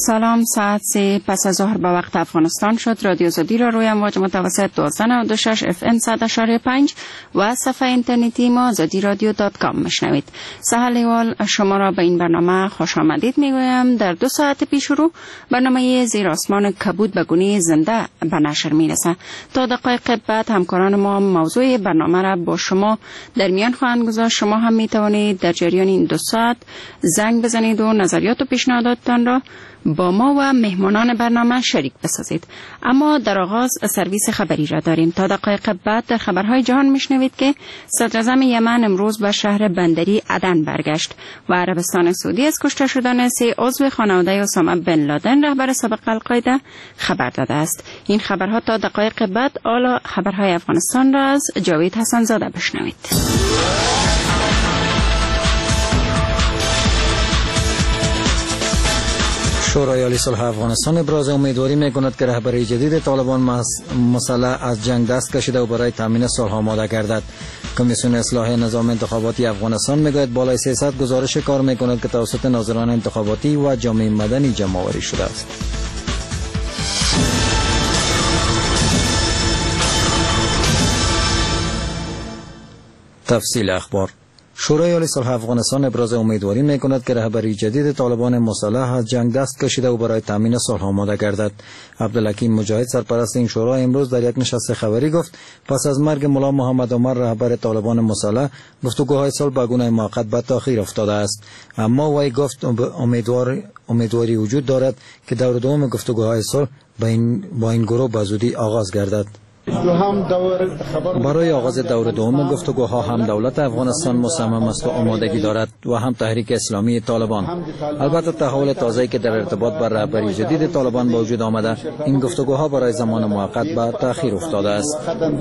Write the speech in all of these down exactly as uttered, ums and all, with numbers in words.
سلام، ساعت سه پس از ظهر به وقت افغانستان شد. رادیو آزادی را روی امواج متوسط دوازده نود و شش اف ام صد اشاری پنج و صفحه اینترنتی ما آزادی رادیو دات کام میشنوید. سهل احوال شما را به این برنامه خوش آمدید میگویم. در دو ساعت پیش رو برنامه زیر آسمان کبود به گونه زنده به نشر میرسه. تا دقایق بعد همکاران ما موضوع برنامه را با شما در میان خواهند گذاشت. شما هم میتوانید در جریان این دو ساعت زنگ بزنید و نظریات و پیشنهاداتتان را با ما و مهمانان برنامه شریک بسازید. اما در آغاز سرویس خبری را داریم. تا دقایق بعد در خبرهای جهان میشنوید که صدر اعظم یمن امروز به شهر بندری عدن برگشت و عربستان سعودی از کشته شدن سه عضو خانواده اسامه بن لادن رهبر سابق القاعده خبر داده است. این خبرها تا دقایق بعد. حالا خبرهای افغانستان را از جاوید حسن زاده بشنوید. شورای عالی صلح افغانستان ابراز امیدواری می‌کند که رهبری جدید طالبان مسلح از جنگ دست کشیده و برای تامین صلح آماده گردد. کمیسیون اصلاح نظام انتخاباتی افغانستان میگوید بالای سیصد گزارش کار می‌کند که توسط ناظران انتخاباتی و جامعه مدنی جمع‌آوری شده است. تفصیل اخبار. شورای عالی صلح افغانستان ابراز امیدواری می‌کند که رهبری جدید طالبان مسلح از جنگ دست کشیده و برای تامین صلح آماده گردد. عبدالحکیم مجاهد سرپرست این شورا امروز در یک نشست خبری گفت پس از مرگ ملا محمد عمر رهبر طالبان مسلح گفتگوهای صلح به گونه موقت به تأخیر افتاده است. اما وی گفت امیدواری امیدواری وجود دارد که دور دوم گفتگوهای صلح با این با این گروه به زودی آغاز گردد. برای آغاز دور دوم گفتگوها هم دولت افغانستان مصمم است و آمادگی دارد و هم تحریک اسلامی طالبان. البته تحول تازه‌ای که در ارتباط بر رهبری جدید طالبان به وجود آمده، این گفتگوها برای زمان موقت به تأخیر افتاده است.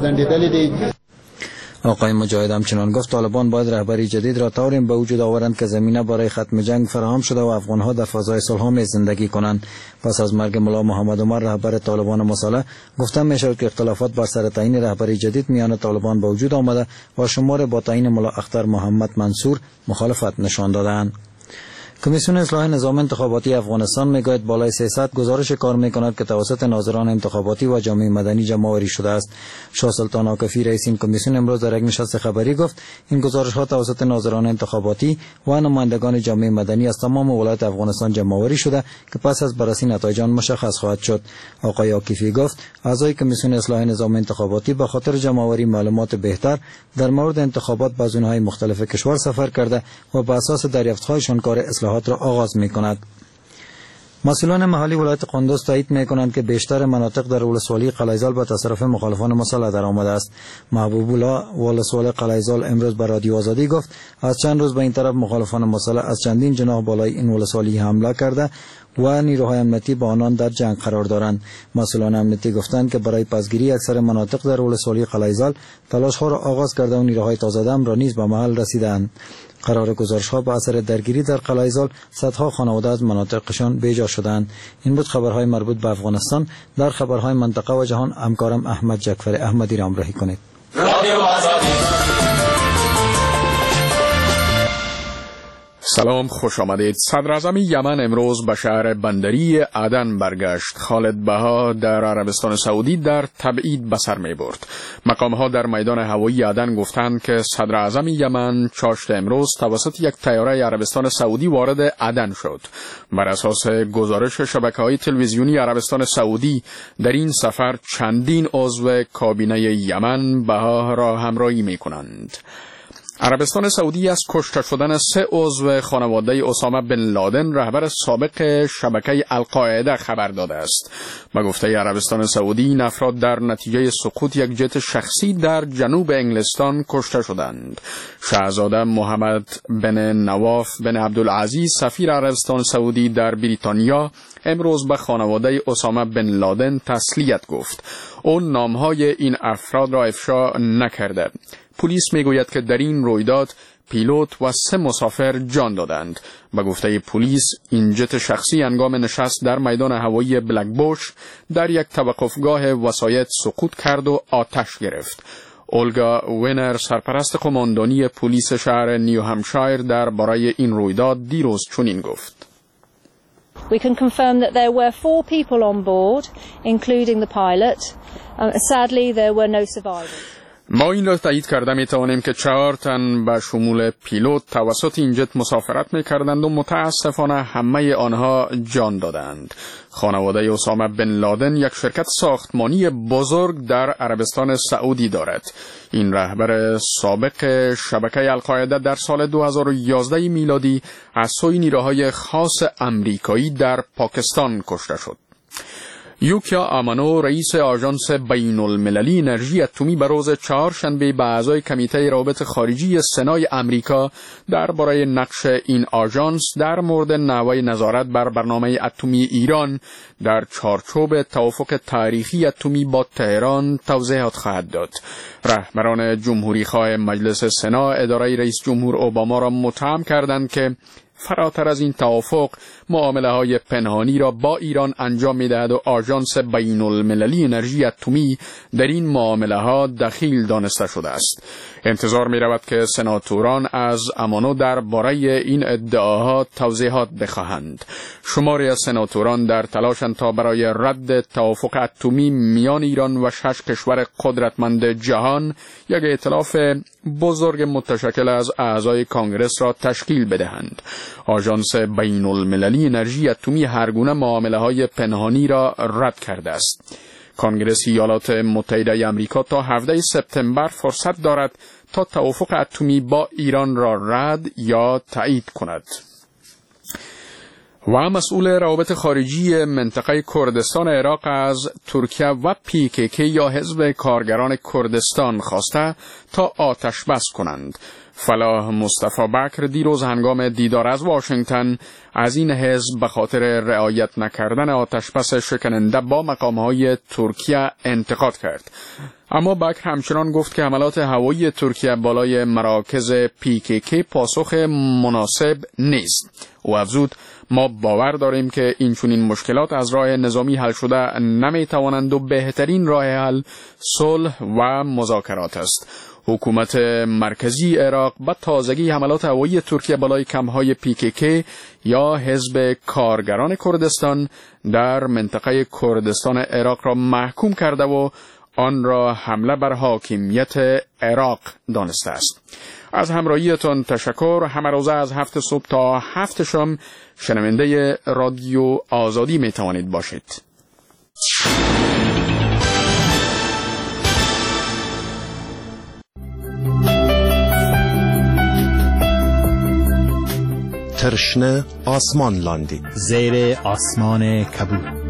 آقای مجاهد همچنان گفت طالبان باید رهبری جدید را طوری به وجود آورند که زمینه برای ختم جنگ فراهم شده و افغانها در فضای صلح‌آمیز زندگی کنند. پس از مرگ ملا محمد عمر رهبر طالبان مسلح گفته می‌شود که اختلافات بر سر تعیین رهبری جدید میان طالبان به وجود آمده و شمار با تعیین ملا اختر محمد منصور مخالفت نشان دادند. کمیسیون اصلاح نظام انتخاباتی افغانستان میگوید بالای سیصد گزارش کار میکند که توسط ناظران انتخاباتی و جامعه مدنی جمع‌آوری شده است. شاه سلطان عاکفی رئیس این کمیسیون امروز در یک نشست خبری گفت این گزارش ها توسط ناظران انتخاباتی و نمایندگان جامعه مدنی از تمام ولایات افغانستان جمع‌آوری شده که پس از بررسی نتایج آن مشخص خواهد شد. آقای عاکفی گفت اعضای کمیسیون اصلاح نظام انتخاباتی به خاطر جمع‌آوری معلومات بهتر در مورد انتخابات به زونهای مختلف کشور سفر کرده و بر اساس دریافت‌هایشان کار اصلاح را آغاز می کند. مسئولان محلی ولایت قندوز تایید می کنند که بیشتر مناطق در ولسوالی قلعه‌زال به تصرف مخالفان مسلح در آمده است. محبوب الله ولسوالی قلعه‌زال امروز به رادیو آزادی گفت از چند روز به این طرف مخالفان مسلح از چندین جناح بالای این ولسوالی حمله کرده و نیروهای امنیتی با آنان در جنگ قرار دارند. مسئولان امنیتی گفتند که برای پسگیری اکثر مناطق در ولسوالی قلعه‌زال تلاش‌ها را آغاز کرده و نیروهای تازه دم را نیز به محل رسیدند. قرار گزارش‌ها به اثر درگیری در قلعه‌زال صدها خانواده از مناطقشان بیجا شدند. این بود خبرهای مربوط به افغانستان. در خبرهای منطقه و جهان همکارم احمد جعفر احمدی را همراهی کنید. سلام، خوش آمدید. صدر اعظم یمن امروز به شهر بندری عدن برگشت. خالد بها در عربستان سعودی در تبعید به سر می برد. مقام‌ها در میدان هوایی عدن گفتند که صدر اعظم یمن چاشت امروز توسط یک طیاره عربستان سعودی وارد عدن شد. بر اساس گزارش شبکه‌های تلویزیونی عربستان سعودی در این سفر چندین عضو کابینه یمن بها را همراهی می‌کنند. عربستان سعودی از کشته شدن سه عضو خانواده اسامه بن لادن رهبر سابق شبکه القاعده خبر داده است. به گفته عربستان سعودی این افراد در نتیجه سقوط یک جت شخصی در جنوب انگلستان کشته شدند. شاهزاده محمد بن نواف بن عبدالعزیز سفیر عربستان سعودی در بریتانیا امروز به خانواده اسامه بن لادن تسلیت گفت. اون نامهای این افراد را افشا نکرده. پلیس میگوید که در این رویداد پیلوت و سه مسافر جان دادند. به گفته پلیس این جت شخصی هنگام نشست در میدان هوایی بلک بوش در یک توقفگاه وسایط سقوط کرد و آتش گرفت. اولگا وینر سرپرست قماندانی پلیس شهر نیو همشایر در برای این رویداد دیروز چنین گفت: We can confirm that there were four people on board, including the pilot. Um, sadly, there were no survivors. ما این را تایید کرده می توانیم که چهار تن به شمول پیلوت توسط این جت مسافرت می کردند و متاسفانه همه آنها جان دادند. خانواده اسامه بن لادن یک شرکت ساختمانی بزرگ در عربستان سعودی دارد. این رهبر سابق شبکه القاعده در سال دو هزار و یازده میلادی از سوی نیروهای خاص امریکایی در پاکستان کشته شد. یوکیا آمانو رئیس آژانس بین المللی انرژی اتمی به روز چهارشنبه به اعضای کمیته روابط خارجی سنای امریکا درباره نقش این آژانس در مورد نحوه نظارت بر برنامه اتمی ایران در چارچوب توافق تاریخی اتمی با تهران توضیحات خواهد داد. رهبران جمهوری خواه مجلس سنا اداره رئیس جمهور اوباما را متهم کردند که فراتر از این توافق معامله های پنهانی را با ایران انجام می دهد و آژانس بین المللی انرژی اتمی در این معامله ها دخیل دانسته شده است. انتظار می رود که سناتوران از امانو درباره این ادعاها توضیحات بخواهند. شماری از سناتوران در تلاشند تا برای رد توافق اتمی میان ایران و شش کشور قدرتمند جهان یک ائتلاف بزرگ متشکل از اعضای کانگرس را تشکیل بدهند. آژانس بین المللی انرژی اتمی هرگونه معامله های پنهانی را رد کرده است. کانگرس ایالات متحده آمریکا تا هفدهم سپتامبر فرصت دارد تا توافق اتمی با ایران را رد یا تایید کند. و مسئول روابط خارجی منطقه کردستان عراق از ترکیه و پی کی کی یا حزب کارگران کردستان خواسته تا آتش بس کنند. فلاح مصطفی بکر دیروز هنگام دیدار از واشنگتن از این حزب به خاطر رعایت نکردن آتشبس شکننده با مقامهای ترکیه انتقاد کرد. اما بکر همچنان گفت که حملات هوایی ترکیه بالای مراکز پی کی کی پاسخ مناسب نیست. او افزود ما باور داریم که این چنین مشکلات از راه نظامی حل شده نمی توانند و بهترین راه حل صلح و مذاکرات است. حکومت مرکزی عراق با تازگی حملات هوایی ترکیه بالای کمپ‌های پی کی کی یا حزب کارگران کردستان در منطقه کردستان عراق را محکوم کرده و آن را حمله بر حاکمیت عراق دانسته است. از همراهیتان تشکر. همه روزه از هفت صبح تا هفت شام شنونده رادیو آزادی می توانید باشید. ترشنه آسمان لاندی زیر آسمان کبود.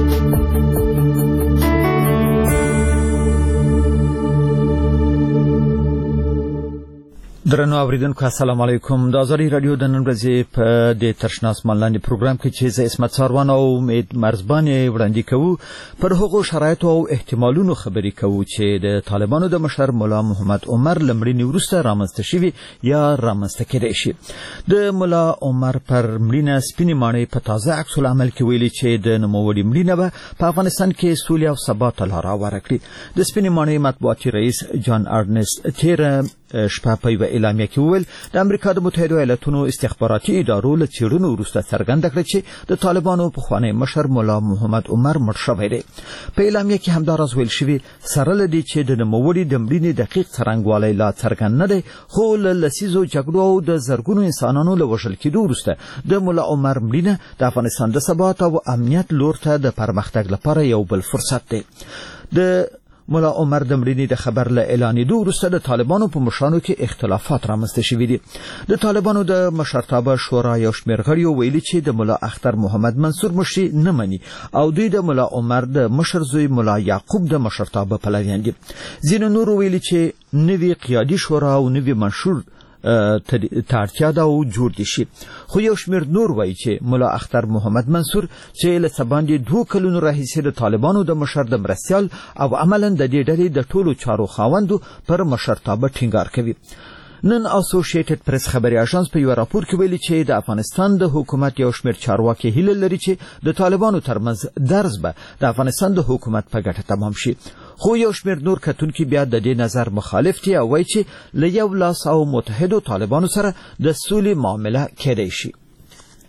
درنو اوریدونکو السلام علیکم. د ازادي رادیو د نن ورځې په د ترشنه آسمان لاندې پروګرام کې چې زه اسمت ساروان او امید مرزبان وړاندې کوو پر هغو شرایطو او احتمالونو خبرې کوو چې د طالبانو د مشر مولا محمد عمر لمړینې وروسته رامنځته شوي یا رامنځته کېدای شي. د مولا عمر پر مړینه سپینې ماڼۍ په تازه عکس العمل کې ویلي چې د نوموړي مړینه به په افغانستان کې سولې او ثبات ته لاره هواره کړي. د سپینې ماڼۍ مطبوعاتي رئیس جان ارنست تیره شپه په یوه اعلامیه کې وویل د امریکا د متحده ایالاتونو استخباراتي ادارو له څېړنو وروسته څرګنده کړه چې د طالبانو پخوانی مشر مولا محمد عمر مړ شوی دی. په اعلامیه کې همداراز ویل شوي سره له دې چې د نوموړي د مړینې دقیق څرنګوالی لا څرګند نه دی، خو له لسیزو جګړو او د زرګونو انسانانو له وژل کېدو وروسته د مولا عمر مړینه د افغانستان د ثبات او امنیت لور ته د پرمختګ لپاره یو بل فرصت دی. د مولا عمر د مړینې د خبر له اعلانېدو وروسته د طالبانو په مشرانو کې اختلافات رامنځته شوي دي. د طالبانو د مشرتابه شورا یو شمېر غړیو ویلي چې د مولا اختر محمد منصور مشري نه مني او دوی د مولا عمر د مشر زوی مولا یعقوب د مشرتابه پلویان دي. ځینو نورو ویلي چې نوي قیادي شورا او نوي منشور ته اړتیا ده او جوړ دي شي. خو یو شمېر نور وایي چې مولا اختر محمد منصور چې له څه باندې دوه کلونو راهیسې د طالبانو د مشر د مرستیال او عملاً د دې ډلې د ټولو چارو خاوندو پر مشرتابه ټینګار کوي. نن اسوسییټډ پریس خبري اژانس په یو راپور کې ویلي چې د افغانستان د حکومت یو شمېر چارواکي هیله لري چې د طالبانو ترمنځ درز به د افغانستان د حکومت په ګټه تمام شي. خو یو شمېر نور کتونکي بیا د دې نظر مخالف دي او وایي چې له یو لاس او متحدو طالبانو سره د سولې معامله کېدای شي.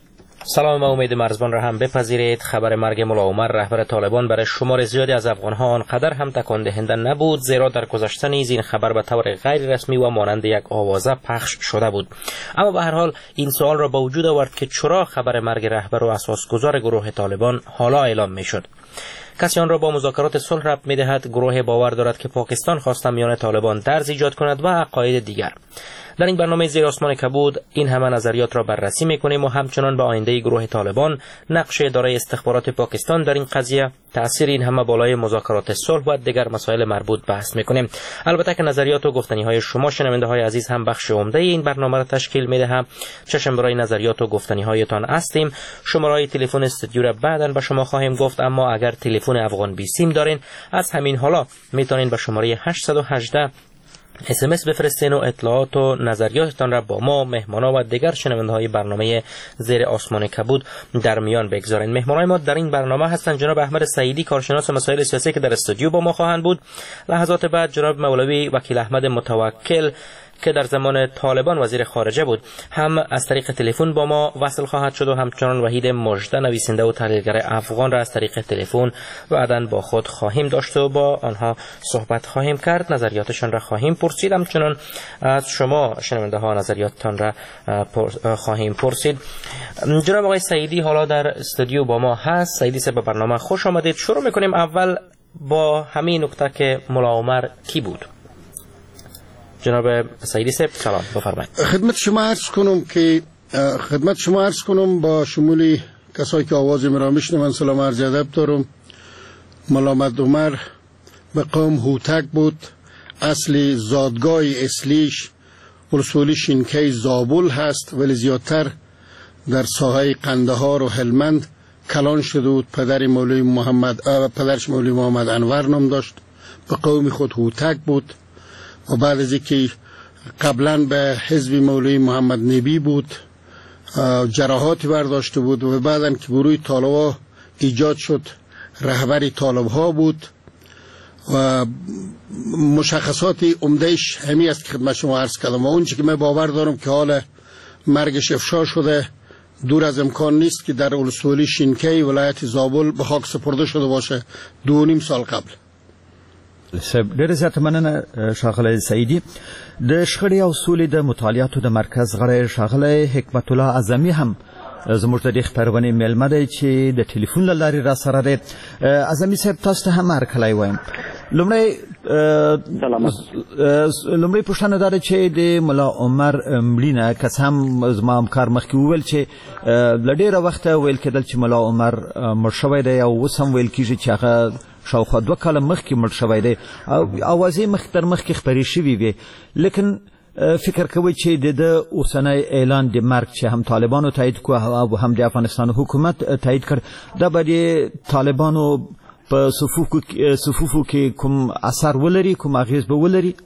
سلام و امید مرزبان را هم بپذیرید. خبر مرگ ملا عمر رهبر طالبان برای شمار زیادی از افغانها آنقدر هم تکان دهنده نبود، زیرا در گذشته نیز این خبر به طور غیر رسمی و مانند یک آوازه پخش شده بود. اما به هر حال این سوال را به وجود آورد که چرا خبر مرگ رهبر و اساسگزار گروه طالبان حالا اعلام میشد. کسی آن را با مذاکرات صلح ربط می‌دهد. گروه باور دارد که پاکستان خواسته میان طالبان درز ایجاد کند و عقاید دیگر. در این برنامه زیر آسمان کبود این همه نظریات را بررسی می‌کنیم و همچنان به آینده گروه طالبان، نقش اداره استخبارات پاکستان در این قضیه، تأثیر این همه بالای مذاکرات صلح و دیگر مسائل مربوط بحث می‌کنیم. البته که نظریات و گفتنی‌های شما شنونده‌های عزیز هم بخش عمده این برنامه را تشکیل می‌دهد. چشم برای نظریات و گفتنی‌هایتان هستیم. شماره تلفن استودیو را بعداً به شما خواهیم گفت، اما اگر تلفن افغان بی سیم دارین از همین حالا میتونین به شماره هشت یک هشت اس ام اس بفرستین و اطلاعات و نظریاتتان را با ما، مهمانا و دیگر شنونده‌های برنامه زیر آسمان کبود در میان بگذارین. مهمانای ما در این برنامه هستند جناب احمد سعیدی، کارشناس مسائل سیاسی که در استودیو با ما خواهند بود. لحظات بعد جناب مولوی وکیل احمد متوکل که در زمان طالبان وزیر خارجه بود هم از طریق تلفن با ما وصل خواهد شد و همچنان وحید مژده نویسنده و تحلیلگر افغان را از طریق تلفن بعداً با خود خواهیم داشت و با آنها صحبت خواهیم کرد، نظریاتشان را خواهیم پرسید. همچنان از شما شنونده ها نظریاتتان را خواهیم پرسید. جناب آقای سعیدی حالا در استودیو با ما هست. سعیدی صاحب به برنامه خوش آمدید. شروع میکنیم اول با همین نکته که ملا عمر کی بود. جناب سعیدی صاحب سلام، بفرمایید. خدمت شما عرض کنم که خدمت شما عرض کنم با شمول کسایی که آواز مرا میشنون سلام عرض ادب دارم. ملا عمر به قوم هوتک بود. اصلی زادگاه اصلیش ولسوالی شینکی زابل هست، ولی زیادتر در ساحه قندهار و هلمند کلان شده بود. پدر مولوی محمد پدرش مولوی محمد انور نام داشت. به قوم خود هوتک بود و بعد از اینکه قبلا به حزب مولوی محمد نبی بود جراحاتی برداشته بود و بعداً که گروه طالبا ایجاد شد رهبری طالب ها بود و مشخصات عمدهش همین است که خدمت شما عرض کردم. و اونچه که من باور دارم که حال مرگش افشا شده دور از امکان نیست که در ولسوالی شینکی ولایت زابل به خاک سپرده شده باشه دو نیم سال قبل. ډېر زیات مننه ښاغلی سعیدي. د شخړې او سولې د مطالعاتو د مرکز غړی ښاغلی حکمت الله اعظمي هم زموږ د دې خپرونې میلمه دی چې د ټلیفون له لارې را سره دی. اعظمي صاحب تاسو ته هم هرکلی وایم. لومړی لومړی پوښتنه دا ده چې د ملا عمر مړینه که څه هم زما همکار مخکې وویل چې له ډېره وخته ویل کېدل چې ملا عمر مړ شوی دی او اوس هم ویل کېږي چې هغه شاوخوا دوه کاله مخکې مړ شوی دی. اوازې مخکې تر مخکې خپرې شوي وې، لیکن فکر کوي چې د ده اوسنی اعلان د مرګ چې هم طالبانو تایید کړ او هم د افغانستان حکومت تایید کړ دا به د طالبانو په صفوفو کې کوم اثر ولري، کوم اغیز به ولري؟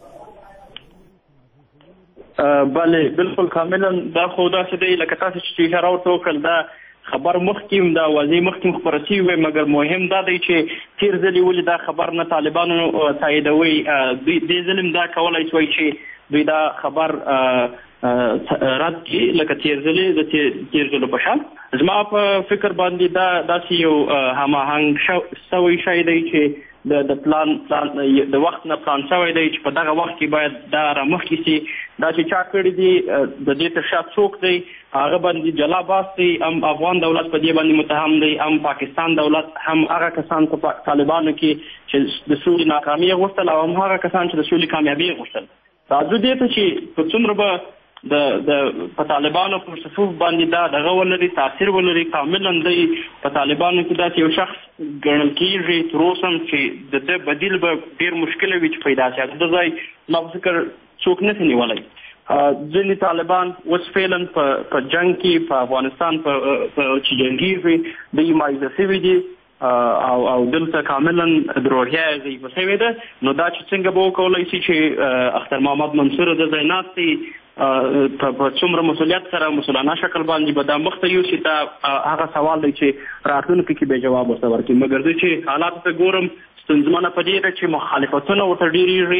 بله بالکل کاملا. دا خو داسې دی لکه تاسو چې اشاره ورته وکړل، دا خبر مخکیم دا واضح مخکیم خبره شوې وي، مګر مهم دا دی چې تیر ځلې ولې دا خبر نه طالبانو تاییدوي. دې ځل هم دا کولای شوی چې دوی دا خبر رد کړي لکه تیر ځلې د تیر ځلو په شان. زما په فکر باندې دا داسې یو هماهنګ شوی شی دی چې د پلان د وخت نه پلان شوی دی چې په دغه وخت کې باید دا رامخکې شي. دا چې چا کړي دي د دې تر شا څوک دی هغه باندې جلا باس دی، هم افغان دولت په دې باندې متهم دی، هم پاکستان دولت، هم هغه کسان په طالبانو کې چې د سولې ناکامي غوښتل او هم هغه کسان چې د سولې کامیابي غوښتل. راځو دې ته چې په څومره به د د په طالبانو په صفوف باندې دا دغه ولري تاثیر ولري. کاملا دی په طالبانو کې داسې یو شخص ګڼل کېږي تر اوسه هم چې د ده بدیل به ډېر مشکله وي چې پیدا شي. د ځای ما په فکر څوک نه شي نیولی. ځینې طالبان اوس فعلا په جنګ کې په افغانستان په چې جنګېږي دوی مایوسه شوي دي او او دلته کاملا دروغیا ضعیفه شوې ده. نو دا چې څنګه به وکولی شي چې اختر محمد منصور د ځای ناستې په څومره مسؤلیت سره مسؤلانه شکل باندې به دا مخته یوسي، دا هغه سوال دی چې راتلونکي کې به جواب ورته ورکړي. مګر زه چې حالاتو ته ګورم ستونزمنه په دې ده چې مخالفتونه ورته ډېرېږي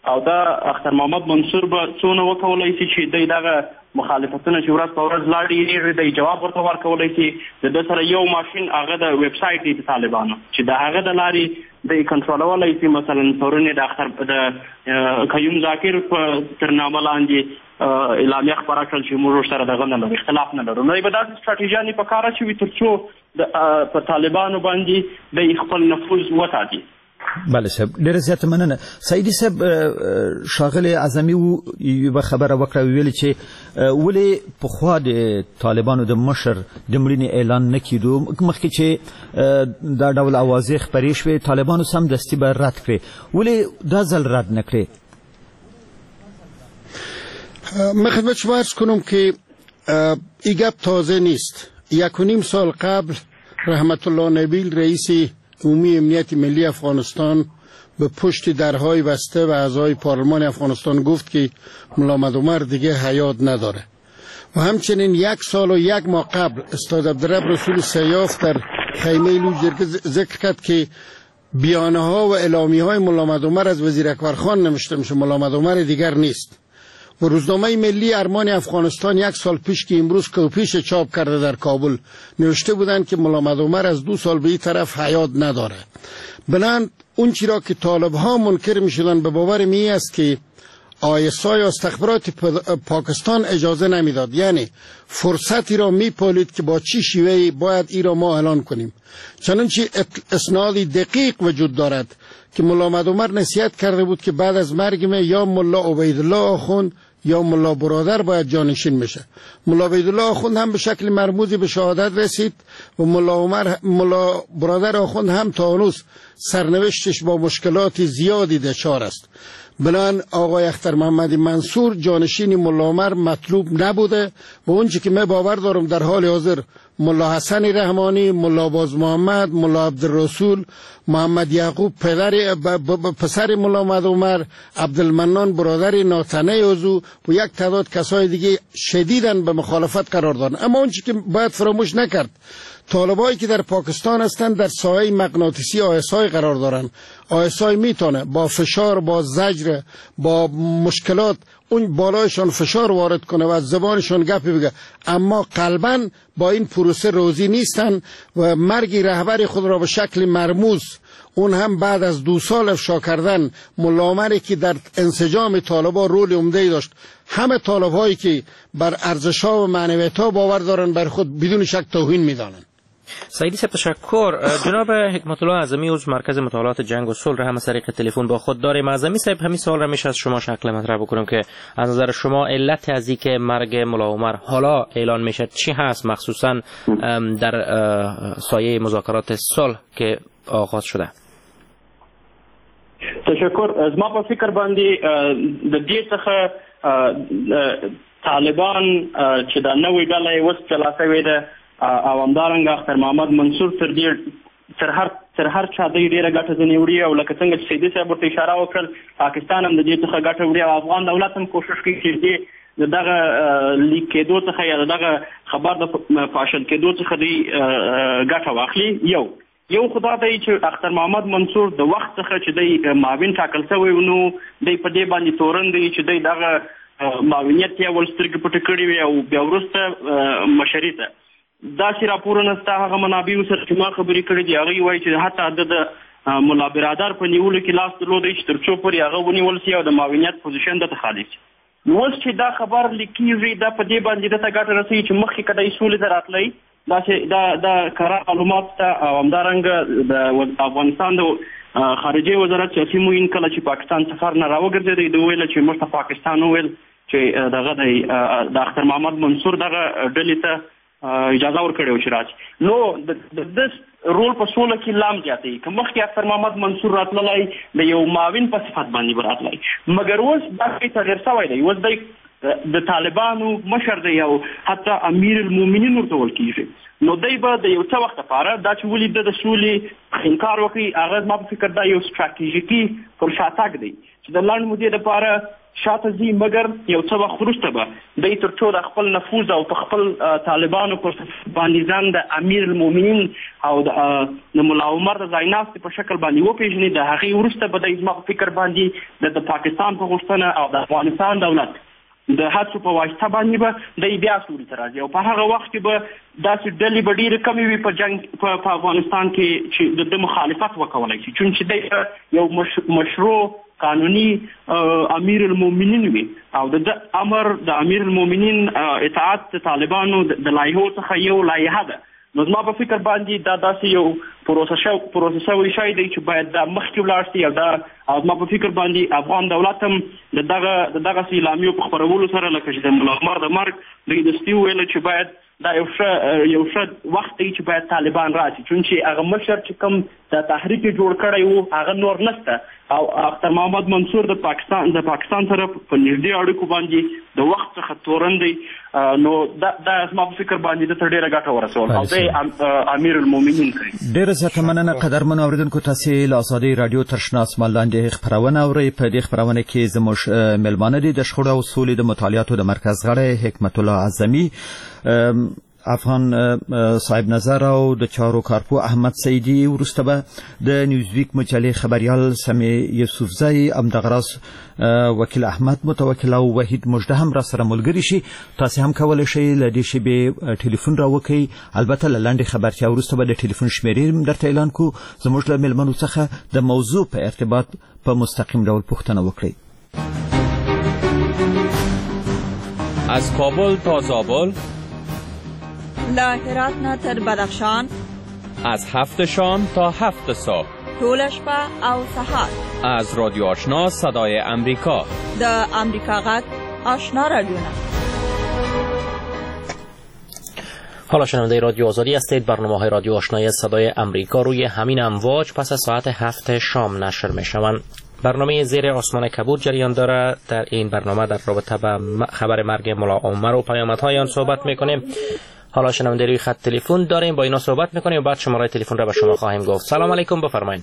او دا اختر محمد منصور به څونه وکولی شي چې دی دغه مخالفتونه چې ورځ په ورځ لا ډېرېږي دی جواب ورته ورکولی شي. د ده سره یو ماشین هغه د ویب سایټ دی د طالبانو چې د هغه د لارې دی کنټرولولی شي. مثلا پرون د اختر د قیوم ذاکر په تر نامه لاندې اعلامیه خپره کړل چې موږ سره دغه نه لرو، اختلاف نه لرو. نو به داسې سټراټیژیانې په کار اچوي تر څو په طالبانو باندې دی خپل نفوذ وساتي. بله صاحب، ډېره زیاته مننه. سعیدي صاحب، ښاغلی اعظمي یوه خبره وکړه، ویلې چې ولې پخوا د طالبانو د مشر د مړینې اعلان نه کېدو، مخکې چې دا ډول اوازې خپرې شوې طالبانو سمدستي به رد کړې، ولې دا ځل رد نه کړې؟ من خدمت شما عرض کنم که این گپ تازه نیست. یک و نیم سال قبل رحمت الله نبیل رئیس عمومی امنیت ملی افغانستان به پشت درهای بسته و اعضای پارلمان افغانستان گفت که ملا احمد عمر دیگه حیات نداره. و همچنین یک سال و یک ماه قبل استاد عبدالرب رسول سیاف در خیمه لوجرگه ذکر کرد که بیانه ها و اعلامیه های ملا احمد عمر از وزیر اکبر خان نوشته میشه، ملا احمد عمر دیگر نیست. و روزنامه ملی ارمان افغانستان یک سال پیش که امروز کپیش چاپ کرده در کابل نوشته بودند که ملا احمد عمر از دو سال به این طرف حیات نداره. بنان اون چی را که طالب ها منکر می شدن به باور می است که آی اس آی استخبارات پاکستان اجازه نمیداد، یعنی فرصتی را می پالید که با چی شیوهی باید ای را ما اعلان کنیم. چنانچه اسنادی دقیق وجود دارد که ملا احمد عمر نصیحت کرده بود که بعد از مرگ من یا ملا عبیدالله آخوند یا ملا برادر باید جانشین میشه. ملا عبیدالله آخوند هم به شکل مرموزی به شهادت رسید و ملا عمر ملا برادر آخوند هم تا هنوز سرنوشتش با مشکلات زیادی دچار است. بنان آقای اختر محمد منصور جانشین ملا عمر مطلوب نبوده و اونچه که من باور دارم در حال حاضر ملا حسن رحمانی، ملا باز محمد، ملا عبدالرسول، محمد یعقوب پدر پسر ملا احمد عمر، عبدالمنان برادر ناتنه عضو و یک تعداد کسای دیگه شدیداً به مخالفت قرار دادن. اما اونچه که باید فراموش نکرد، طالبایی که در پاکستان هستند در سایه مغناطیسی آی اس آی قرار دارند. آی اس آی میتونه با فشار، با زجر، با مشکلات اون بالایشان فشار وارد کنه و از زبانشان گپی بگه، اما قلباً با این پروسه راضی نیستن و مرگ رهبر خود را به شکل مرموز، اون هم بعد از دو سال افشا کردن ملا عمری که در انسجام طالبا رول عمده‌ای داشت. همه طالب‌هایی که بر ارزش‌ها و معنویت‌ها باور دارن بر خود بدون شک توهین می‌دانند. سعیدی صاحب تشکر. جناب حکمت الله اعظمی عضو مرکز مطالعات جنگ و صلح را هم از طریق تلفن با خود داریم. اعظمی صاحب، همین سوال را میشه از شما شکل مطرح بکنم که از نظر شما علت از اینکه مرگ ملا عمر حالا اعلان میشه چی هست، مخصوصا در سایه مذاکرات صلح که آغاز شده؟ تشکر. از ما په فکر باندې د دې څخه طالبان چې دا نوې ډله یې اوس جلا شوې ده او همدارنګه اختر محمد منصور تر دې تر هر تر هر چا دی ډېره ګټه ځنې وړي او لکه څنګه چې سیدي صاحب ورته اشاره وکړل، پاکستان هم د دې څخه ګټه وړي او افغان دولت هم کوشش کوي چې دې د دغه لیک کېدو څخه یا دغه خبر د پاشل کېدو څخه دی ګټه واخلي. یو یو خدا دی چې اختر محمد منصور د وخت څخه چې دی معاون ټاکل شوی نو دی په دې باندې تورن دی چې دی دغه معاونیت یا ول سترګې پټې کړې وي او بیا وروسته مشري ته داسې راپورونه ستا هغه منابعو سره چې ما خبرې کړې دي هغوی وایي چې حتی د ملا برادر په نیولو کې لاس درلودی چې تر څو پورې هغه ونیول سي او د معاونیت پوزیشن دته خالي شي. نو اوس چې دا خبر لیک کېږي دا په دې باندې دته ګټه رسوي چې مخکې که دی سولې ته راتلی داسې دا دا کره معلومات ته او همدارنګه د افغانستان د خارجي وزارت سیاسي معین کله چې پاکستان سفر نه راوګرځېدی د ویله چې موږ ته پاکستان وویل چې دغه دی د اختر محمد منصور دغه ډلې ته اجازه ورکړې و چې راشي. نو د دس رول په سوله کې لام زیاتوي که مخکې اختر محمد منصور راتللی د یو معاون په صفت باندې به راتلی، مګر اوس دا شی تغیر شوی دی. اوس دی د طالبانو مشر دی او حتی امیر المؤمنین ورته ویل کېږي. نو دی به د یو څه وخت لپاره دا چې ولې د سولې انکار وکړي هغه زما په فکر دا یو ستراتیژیکي پر شاتګ دی چې د لنډ مودې لپاره شاته ځي، مګر یو څه وخت وروسته به دی تر څو د خپل نفوذ او په خپل طالبانو پر باندې ځان د امیر المؤمنین او د ملا عمر د ځایناستي په شکل باندې وپیژني. د هغې وروسته به د زما په فکر باندې د پاکستان په غوښتنه او د افغانستان دولت د هڅو په واسطه باندې به دی بیا سولې ته راځي او په هغه وخت کې به داسې ډلې به ډېرې کمې وي په جنګ په افغانستان کې چې د مخالفت وکولی شي، چون چې دی یو مشروع قانوني امیر المؤمنین وي او د امر د امیر المؤمنین اطاعت د طالبانو د لایحو څخه یو لایحه ده. نو زما په فکر باندې دا داسې یو پروسه پروسه شوی شی دی چې باید دا مخکې ولاړ شي او دا او زما په فکر باندې افغان دولت هم د دغه د دغسې اعلامیو په خپرولو سره لکه چې د ملا عمر د مرګ دوی دستي وویل چې باید دا یو ښه یو ښه وخت دی چې باید طالبان راشي، چون چې هغه مشر چې کوم د تحریک جوړ کړی وو هغه نور نشته او اختر محمد منصور د پاکستان د پاکستان سره په نږدې اړیکو باندې د وخت څخه تورن دی. نو دا د زما په فکر باندې د ډېره ګټه ورسول او د امیر المؤمنین کوي. ډېره زیاته مننه قدرمنو اوریدونکو، تاسې له آزادۍ راډیو تر شنه اسمان لاندې خپرونه اورئ. په دې خپرونه کې زموږ میلمانه دي د شخړو او سولې د مطالعاتو د مرکز غړی حکمت الله اعظمي، افغان صاحب نظر او د چارو کارپو احمد سیدی، وروسته به د نیوزویک مجلې خبریال سمی یوسفزی، امدغراس وکیل احمد متوکل او وحید مجده هم را سره ملګري شي. تاسو هم کولای شئ له دې شیبې ټلیفون راوکړئ. البته له لنډې خبرتیا وروسته به د ټلیفون شمیرې درته اعلان کو. زموږ له میلمنو څخه د موضوع په ارتباط په مستقیم ډول پوښتنه وکړئ. از کابل تا زابل، له هرات نه تر بدخشان، از هفت شام تا هفت صبح، ټول شپه او سهار، از رادیو آشنا صدای امریکا، د امریکا غږ آشنا رادیو. حالا شنونده رادیو آزادی هستید. برنامه های رادیو آشنای صدای امریکا روی همین امواج پس از ساعت هفت شام نشر می شوند. برنامه زیر آسمان کبود جریان دارد. در این برنامه در رابطه با خبر مرگ ملا عمر و پیامدهای آن صحبت میکنیم. حالا شنونده روی خط تلفن داریم، با اینا صحبت میکنیم و بعد شماره تلفن را به شما خواهیم گفت. سلام علیکم، بفرمایید.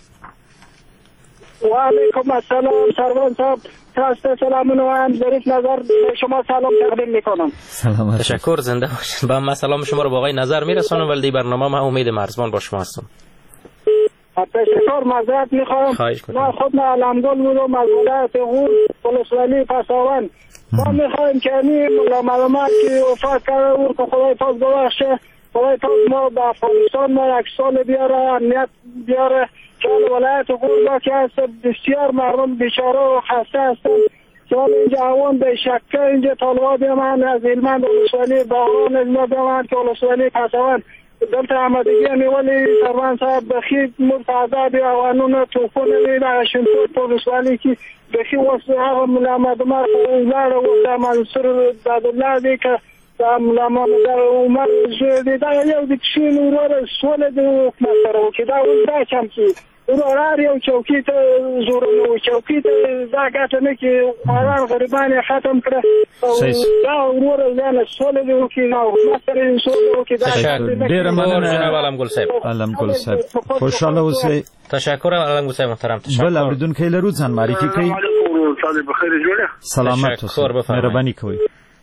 و علیکم السلام سروان صاحب، تاسو سلامونه وایم. ظریف نظر به شما سلام تقدیم میکنم. سلام. تشکر، زنده باشید. با من سلام شما رو با آقای نظر میرسونم، ولی برنامه ما امید مرزبان با شما هستم. تشکر، معذرت میخوام. ما خود نه علمگل بودم از ولایت غور ولسوالی پساون. ما میخوایم که این معلومات که وفات کرده بود که خدای پاک ببخشه، خدای پاک ما به افغانستان ما یک سال بیاره، امنیت بیاره. چون ولایت غور با که هست بسیار مردم بیچاره و خسته هستن. چون اینجا اوان به شکه اینجا طالبا بیمان از علمان ولسوالی باغران ازما بیمان که ولسوالی پساون دلتا آمدگی نیولی سروان صاحب بخی مرتعداد اوانون توفون نیل عشنطور پولسوالی که بخی وصل آقا ملامد عمر اوزار و منصور دادالله دی که ملامد عمر دی دا یو دی کشین اورور سول دی حکمت سره که دا اوز دا کم که اورار یو چوکی تا زورنو چوکی تا دا گاته نکی آران غریبانی ختم کرده دا اورور زیان سول دی که نا حکمت سره سول دی که دا ډیر مننه علم ګل صاحب. علم ګل صاحب خوشاله اوسئ. تشکر علم ګل صاحب محترم. تشکر. بل اوریدونکو لرو ځان معرفي کړئ. سلام بخیر جوړه. سلامت اوسئ. مهرباني کوئ.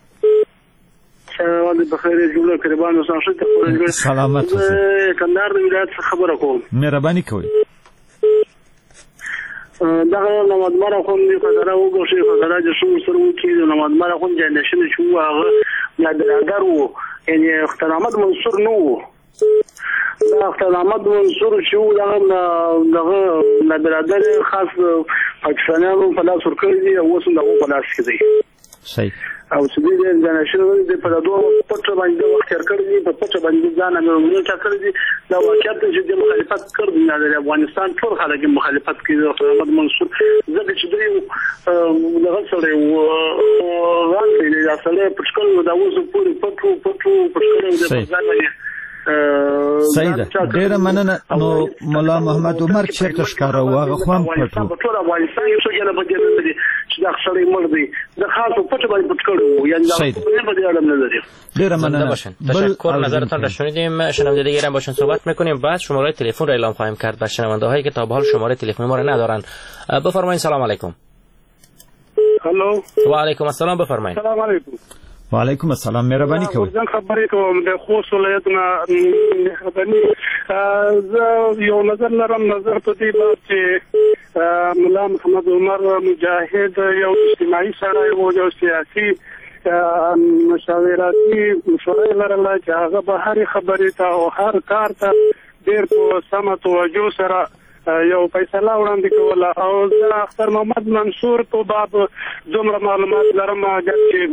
سلام بخیر جوړه قربان اوسئ. سلامت اوسئ. کندهار ولایت خبره کوم. مهرباني کوئ. دغه نماز مره خو نه قدره وګورئ قدره چې شو سره وکړي نماز مره خو جنشن شو هغه لا درګر وو یعنی اختر احمد منصور نو دا اختر احمد منصور شو دغه دغه لا درګر خاص پاکستانیانو په لاس ورکړي دي او اوس دغه په لاس کې دي. صحیح. او سدي د جنشن د په دوه پټ باندې وخت کړی دي په پټ باندې ځان نه ورونه کړی دي دا واقعیت چې د مخالفت کړی نه د افغانستان ټول خلک مخالفت کوي. اختر احمد منصور زګ چې دوی دغه سره وړاندې دي اصله پټکل دا اوس پوری پټو پټو پټکل د بازار باندې صحیح ده. ډیره مننه. نو مولا محمد عمر چیرته ښکاره و هغه خو هم پټ و. ټول افغانستان یو څه جلا بدل دي چې دا خسرې مړ دي د خاصو پټ باندې پټ کړو یعنی دا په دې اړه نه لري. ډیره مننه. تشکر، نظرتان را شنیدیم. شنونده دیگه هم باشون صحبت میکنیم. بعد شماره تلفن را اعلام خواهیم کرد برای شنونده هایی که تا به حال شماره تلفن ما را ندارن. بفرمایید. سلام علیکم. الو. و علیکم السلام. بفرمایید. سلام علیکم. وعلیکم السلام، مهرباني کوئ. زه خبرې کوم د خوست ولایت نه مهرباني. زه یو نظر لرم، نظر په دې باب چې ملا محمد عمر مجاهد یو اجتماعي سړی و، یو سیاسي مشاوراتي مشوره لرله چې هغه به هرې خبرې ته او هر کار ته ډېر په سمه توجه سره یو فیصله وړاندې کوله. او زه اختر محمد منصور په باب دومره معلومات لرم چې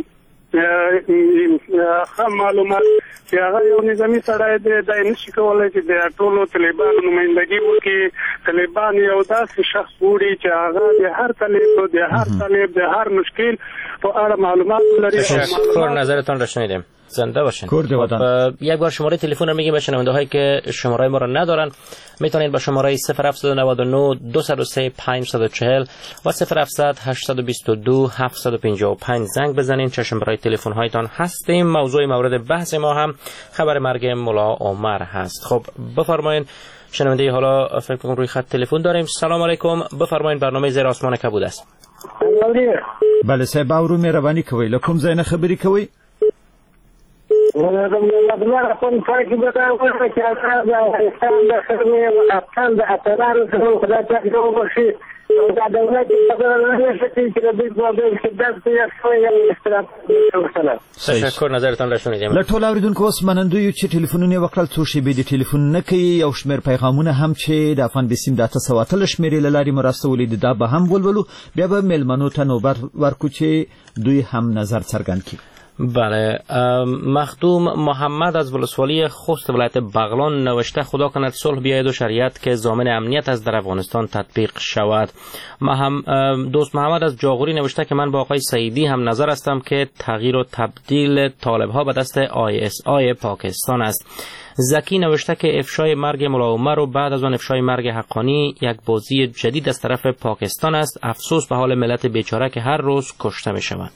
ښه معلومات چې هغه یو نظامي سړی دی، دی نشي کولی چې د ټولو طالبانو نمایندګي وکړي. طالبان یو داسې شخص وړي چې هغه د هر طالب د هر طالب د هر مشکل په اړه معلومات لري. تشکر، نظرتان را شنیدیم. زنده باشین. یک بار شماره تلفن رو میگیم به شنونده هایی که شماره ما رو ندارن، میتونید با شماره صفر هفت نه نه دو صفر سه پنج چهار صفر و صفر هفت هشت دو دو هفت پنج پنج زنگ بزنین. چشم برای تلفن هایتان هستیم. موضوع مورد بحث ما هم خبر مرگ ملا عمر هست. خب بفرمایید شنونده، حالا فکر کنم روی خط تلفن داریم. سلام علیکم، بفرمایید برنامه زیر آسمان کبود است. بله صاحب، او مهرباني کوئ، له کوم ځای نه خبرې کوئ؟ تشکر، نظرتان را شنیدیم. له ټولو اوریدونکو اوس منندوی یو چې ټلیفونونه وکړل، څو شیبې د ټلیفون نه کوي. یو شمېر پیغامونه هم چې د افغان بسیم د اته سوه اتلس شمېرې له لارې مو راستولي دي، دا به هم ولولو، بیا به میلمنو ته نوبت ورکړو چې دوی هم نظر څرګند کړي. بله، مخدوم محمد از ولسوالی خوست ولایت بغلان نوشته خدا کند صلح بیاید و شریعت که ضامن امنیت از در افغانستان تطبیق شود. محم... دوست محمد از جاغوری نوشته که من با آقای سعیدی هم نظر هستم که تغییر و تبدیل طالب ها به دست آی اس آی پاکستان است. زکی نوشته که افشای مرگ ملا عمر و بعد از آن افشای مرگ حقانی یک بازی جدید از طرف پاکستان است. افسوس به حال ملت بیچاره که هر روز کشته می شوند.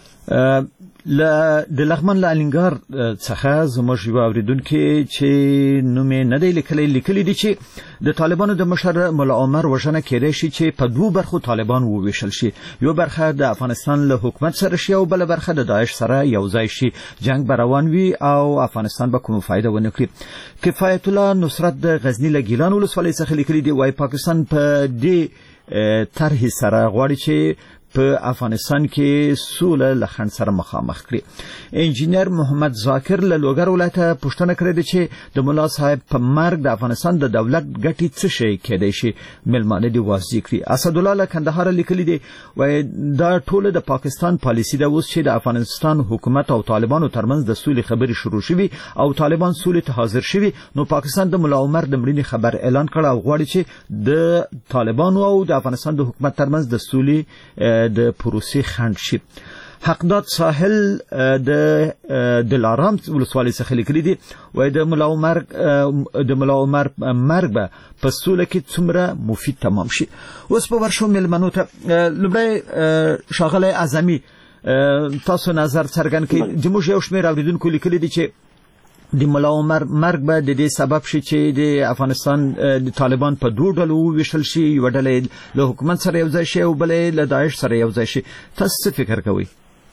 ل د لغمن له الینګار څخه زموږ یو اوریدونکي چې نوم یې نه دی لیکلی لیکلی دی چې د طالبانو د مشر ملا عمر وژنه کېدای شي چې په دوو برخو طالبان وویشل شي. یو برخه د افغانستان له حکومت سره شي او بله برخه د داعش سره یو ځای شي. جنگ به روان وي او افغانستان به کومه فایده ونه کړي. کفایت الله نصرت د غزني له ګیلان ولسوالۍ څخه لیکلی دی، وایي پاکستان په دې طرحې سره غواړي چې په افغانستان کې سوله له خنډ سره مخامخ کړي. انجینر محمد ذاکر له لوګر ولایته پوښتنه کړې ده چې د ملا صاحب په مرګ د افغانستان د دولت ګټې څه شی کېدای شي، میلمانه دې واضح کړي. اسدالله له کندهار لیکلي دی، وایي دا ټوله د پاکستان پالیسي ده اوس چې د افغانستان حکومت او طالبانو ترمنځ د سولې خبرې شروع شوي او طالبان سولې ته حاضر شوي، نو پاکستان د ملا عمر د مړینې خبر اعلان کړ او غواړي چې د طالبانو او د افغانستان د حکومت ترمنځ د سولې د پروسې خنډ شي. حقداد ساحل د دلارام ولسوالۍ څخه لیکلي دي، وایي د ملا عمر د ملا عمر مرګ به په سوله کې څومره مفید تمام شي. اوس په ورشو میلمنو ته لومړی ښاغلی اعظمي تاسو نظر څرګند کړئ. زموږ یو شمېر اوریدونکو لیکلي دي چې د ملا عمر مرګ به د دې سبب شي چې د افغانستان د طالبان په دوه ډلو وویشل شي، یو ډله له حکومت سره یو ځای شي او بلې له داعش سره یو ځای شي. تاسو څه فکر کوئ؟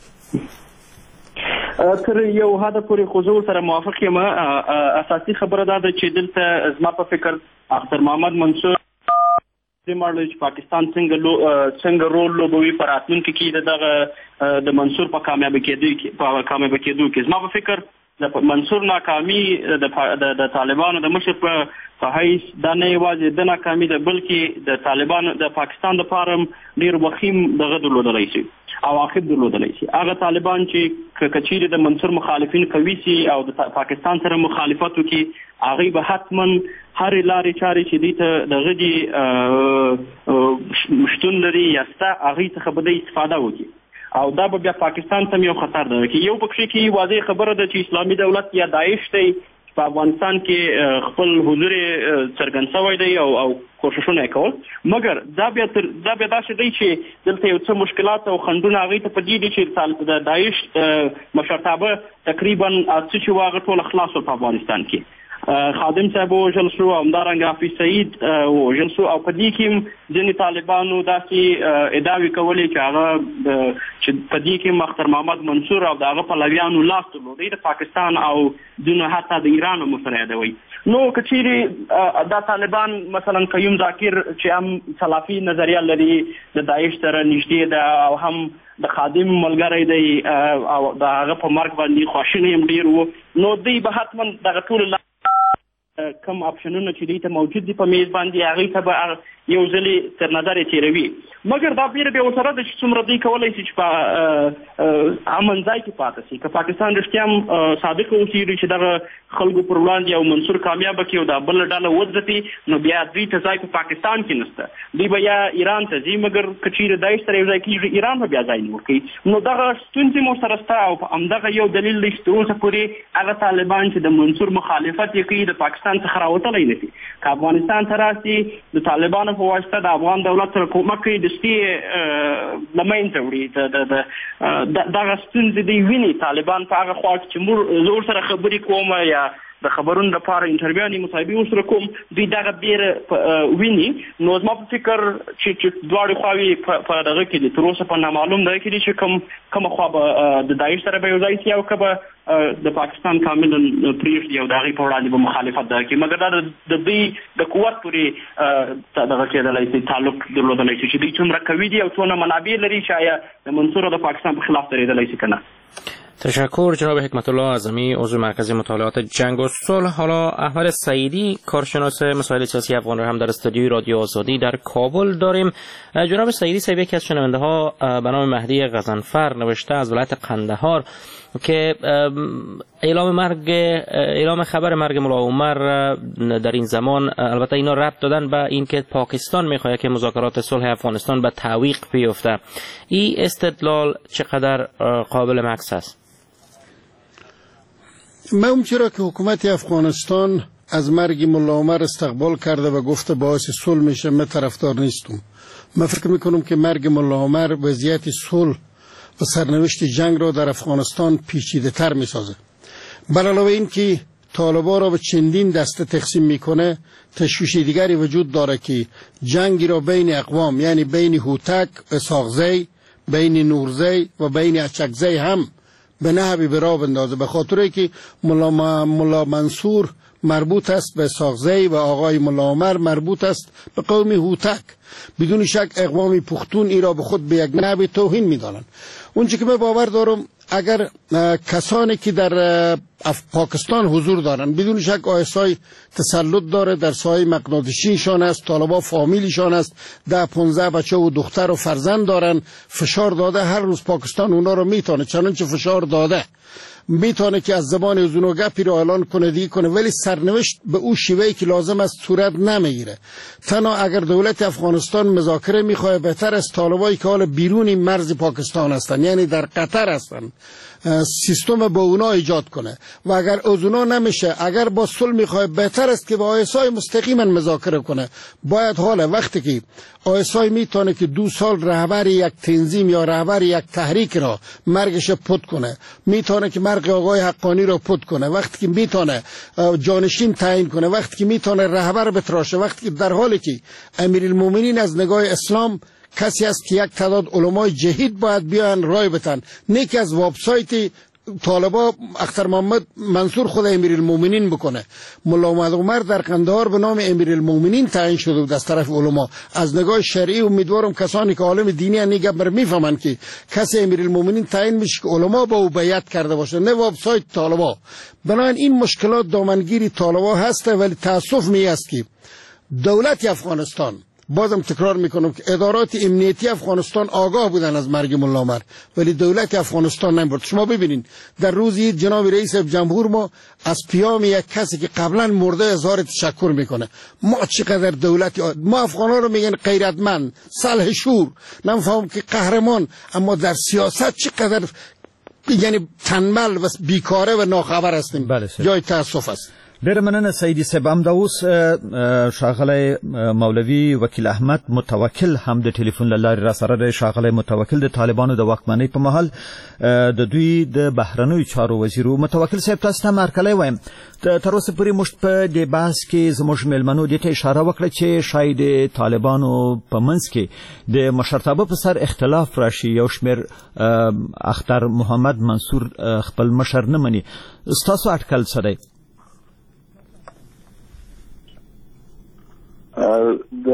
تر یو حد پورې خو زه ورسره موافق یم. اساسي خبره دا ده چې دلته زما په فکر اختر محمد منصور د مارلو چې پاکستان څنګه څنګه رول لوبوي په راتلونکي کې دغه د منصور په کامیابی کېدو کې په کامیابی کېدو کې زما په فکر د منصور ناکامي د طالبانو د مشر په حیث دا نه یوازې د ناکامي ده بلکې د طالبانو د پاکستان دپاره ډېر وخیم دغه درلودلی شي او عاقب درلودلی شي. هغه طالبان چې که چیرې د منصور مخالفین قوي سي او د پاکستان سره مخالفت وکړي، هغوی به حتما هرې لارې چارې چې دوی ته دغه دي شتون لري یا شته، هغوی څخه به دوی استفاده وکړي او دا به بیا پاکستان ته یو خطر ده. کې یو پکښې کې واضح خبره ده چې اسلامي دولت یا داعش دی په افغانستان کې خپل حضور څرګند شوی دی او او کوششونه یې کول، مګر دا بیا تر دا بیا داسې دی چې دلته یو څه مشکلات او خنډونه هغوی ته په دې دي چې د داعش مشرتابه تقریبا څه چې وه هغه ټوله خلاص ول په افغانستان کې. خادم صاحب وژل شو همدارنګه حافظ سعید وژل شو او په دې کې ځینې طالبانو داسې ادعاوې کولې چې هغه چې په دې کې مختار محمد منصور او د هغه پلویانو لاس درلودی د پاکستان او دونه حتی د ایران هم سره یادوي. نو که چیرې دا طالبان مثلا قیوم ذاکر چې هم سلفي نظریه لري د داعش سره نږدې ده او هم د خادم ملګری دی او د هغه په مرګ باندې خواشینی هم ډېر و، نو دوی به حتما دغه ټول کم اپشنونه چې دوی ته موجود دي په میز باندې هغې ته به یو ځلې تر نظر یې تېروي. مګر دا بیره بیا ورسره ده چې څومره دوی کولی شي چې په امن ځای کې پاتې شي. که پاکستان رښتیا هم صادق اوسېږي چې دغه خلکو پر وړاندې یو منصور کامیابه کړي او دا بله ډله وځپي، نو بیا دوی ته ځای په پاکستان کې نشته. دوی به یا ایران ته ځي، مګر که چیرې داعش سره یو ځای کېږي ایران به بیا ځای نه ورکوي. نو دغه ستونزې مو سره شته او همدغه یو دلیل دی چې تر اوسه پورې هغه طالبان چې د منصور مخالفت یې کوي د پاکستان څخه راوتلی نه شي. که افغانستان ته راسي د طالبانو په واسطه د افغان دولت سره کومک کوي، دستي له منځه وړي. دغه ستونزې دوی ویني طالبان په هغه خوا چې موږ زه ورسره خبرې کوم یا د خبرونو لپاره انټرویوانې مصاحبې ورسره کوم، دوی دغه بیره ویني. نو زما په فکر چې دواړې خواوې په دغه کې دي، تر اوسه په نامعلوم دغه کې دي چې کوم کومه خوا به د داعش سره به یو ځای شي او که به د پاکستان کاملا پرېږدي او د هغې په وړاندې به مخالفت دغه کړي. مګر دا د دوی د قوت پورې دغه کېدلی شي، تعلق درلودلی شي چې دوی څومره قوي دي او څونه منابع لري چې آیا د منصور او د پاکستان په خلاف درېدلی شي که نه. تشکر جناب حکمت الله اعظمی، عضو مرکز مطالعات جنگ و صلح. حالا احمد سعیدی کارشناس مسائل سیاسی افغان را هم در استودیوی رادیو آزادی در کابل داریم. جناب سعیدی صاحب یکی از شنونده ها به نام مهدی غضنفر نوشته از ولایت قندهار که اعلام مرگ اعلام خبر مرگ ملا عمر در این زمان، البته اینا ربط دادن به اینکه پاکستان میخواد که مذاکرات صلح افغانستان به تعویق بیفته. این استدلال چقدر قابل مکث است؟ من چرا که حکومت افغانستان از مرگ ملا عمر استقبال کرده و گفته باعث صلح میشه، من طرفدار نیستم. من فکر میکنم که مرگ ملا عمر وضعیت صلح و سرنوشت جنگ را در افغانستان پیچیده تر می سازه. بر علاوه این که طالبان را به چندین دسته تقسیم میکنه، تشویش دیگری وجود داره که جنگی را بین اقوام، یعنی بین هوتک و ساغزی، بین نورزی و بین اچکزی هم به نحوی به راه بندازه. به خاطر که ملا, ملا منصور مربوط است به ساغزی و آقای ملا عمر مربوط است به قوم هوتک. بدون شک اقوام پختون ای را به خود به یک نحو توهین می‌دانند. اونچه که من باور دارم اگر کسانی که در پاکستان حضور دارند، بدون شک آیسای تسلط داره، در سایه مقناطیسیشان است، طالبا فامیلیشان است، ده پونزده بچه و دختر و فرزند دارن، فشار داده هر روز پاکستان اونا رو میتونه، چنانچه فشار داده میتونه که از زبان از اونو گپی رو اعلان کنه دیگه کنه، ولی سرنوشت به او شیوهی که لازم است صورت نمیگیره. تنها اگر دولت افغانستان مذاکره میخواه، بهتر است طالبایی که حالا بیرون مرز پاکستان هستن، یعنی در قطر هستن، سیستم با اونا ایجاد کنه. و اگر از اونا نمیشه، اگر با صلح میخواه، بهتر است که با آیسای مستقیما مذاکره کنه. باید حالا وقتی که آیسای میتونه که دو سال رهبر یک تنظیم یا رهبر یک تحریک را مرگش پد کنه، میتونه که مرگ آقای حقانی را پد کنه، وقتی که میتونه جانشین تعیین کنه، وقتی که میتونه رهبر بتراشه، وقتی که در حالی که امیرالمومنین از نگاه اسلام کسی است که یک تعداد علمای جهید باید بیان رای بتن، نه که از وبسایت طالبا اختر محمد منصور خود امیرالمومنین بکنه. ملا محمد عمر در قندهار به نام امیرالمومنین تعیین شده بود از طرف علما. از نگاه شرعی امیدوارم کسانی که عالم دینی ان نگه میفهمن که کسی امیرالمومنین تعیین میشه که علما با او بیعت کرده باشه، نه وبسایت طالبا. بنابراین این مشکلات دامنگیری طالبا هست، ولی تاسف می است که دولت افغانستان، بازم تکرار میکنم که ادارات امنیتی افغانستان آگاه بودن از مرگ ملا عمر، ولی دولت افغانستان نمیبرد. شما ببینید در روزی جناب رئیس جمهور ما از پیام یک کسی که قبلا مرده اظهار تشکر میکنه. ما چقدر دولت، ما افغانا رو میگن غیرتمند، صلح شور، نمیفهم که قهرمان، اما در سیاست چقدر یعنی تنبل و بیکاره و ناخبر هستیم. بله، جای تاسف است. ډېره مننه سیدي صاحب. همدا اوس ښاغلی مولوي وکیل احمد متوکل هم د ټلیفون له لارې را سره دی. ښاغلی متوکل د طالبانو د واکمنۍ په مهال د دوی د بهرنیو چارو وزیر و. متوکل صاحب تاسو ته هرکلی وایم. تر اوسه پورې موږ په دې بحث کې زموږ میلمنو دې ته اشاره وکړه چې شاید د طالبانو په منځ کې د مشرتابه په سر اختلاف راشي. یو شمېر اختر محمد منصور خپل مشر نه مني. ستاسو اټکل څه دی؟ د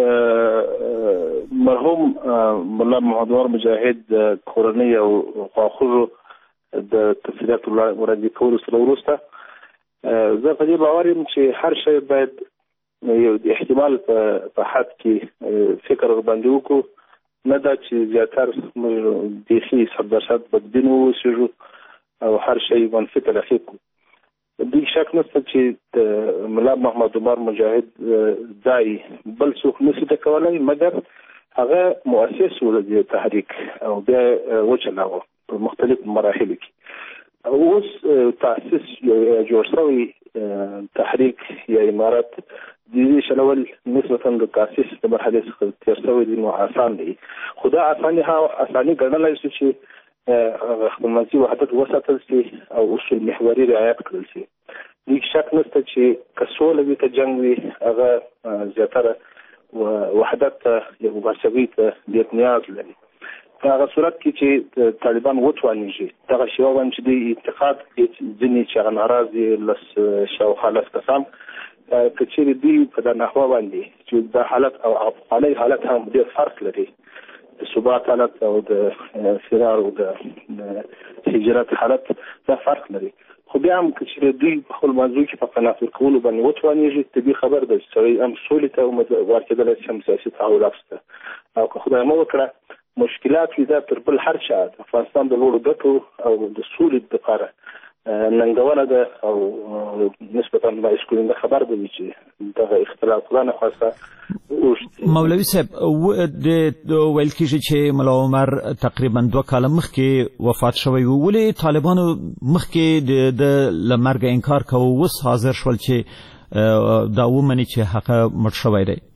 مرحوم ملا محمد عمر مجاهد کورنۍ او خواخوږو د تفصیلات وړاندې کولو سره وروسته زه په دې باور یم چې هر شی باید یو د احتمال په حد کې فکر ورباندې وکړو، نه دا چې زیاتر بیخي صد درصد بدبین واوسېږو او هر شی منفي تلقي کړو. دوی شک نشته چې د ملا محمد عمر مجاهد ځای بل څوک نشي کولی، مګر هغه مؤسس و د تحریک او بیا وچلاوه په مختلف مراحلو کې. اوس تاسیس جوړ شوی تحریک یا امارت د دې شلول نسبتا د تاسیس د مرحلې څخه تېر شوی دی، نو اسان دی. خو دا اساني اساني ګڼلی شو چې خپلمنځي وحدت وساتل شي او اصول محوري رعایت کړل شي. هیڅ شک نشته چې که سوله وي که جنګ وي هغه زیاتره وحدت ته یا مبارزوي ته ډېر نیاز لري. په هغه صورت کې چې طالبان وتوانېږي دغه شیوه باندې چې دوی انتقاد کوي ځینې چې هغه ناراض دي لس شاوخوا لس کسان که چېرې دوی په دا نحوه باندې چې دا حالت او افغاني حالت هم ډېر فرق لري، د ثبات حالت او د فرار او د هجرت حالت دا فرق لري. خو بیا هم که چېرې دوی په خپل موضوع کې په قناعت ورکولو باندې وتوانېږي طبیعي خبر ده چې سړی هم سولې ته امیدوار کېدلی شي، هم سیاسي تحول عکس ته. او که خدای مه وکړه مشکلات وي دا تر بل هر چا د افغانستان د لوړو ګټو او د سولې دپاره ننګونه ده او نسبتا باعث کوونکی خبر ده چې دغه اختلاف خدای نخواسته اوږد. مولوي صاحب د ویل کېږي چې ملا عمر تقریبا دوه کاله مخکې وفات شوی و، ولې طالبانو مخکې د له مرګه انکار کوه، اوس حاضر شول چې دا ومني چې هغه مړ شوی دی؟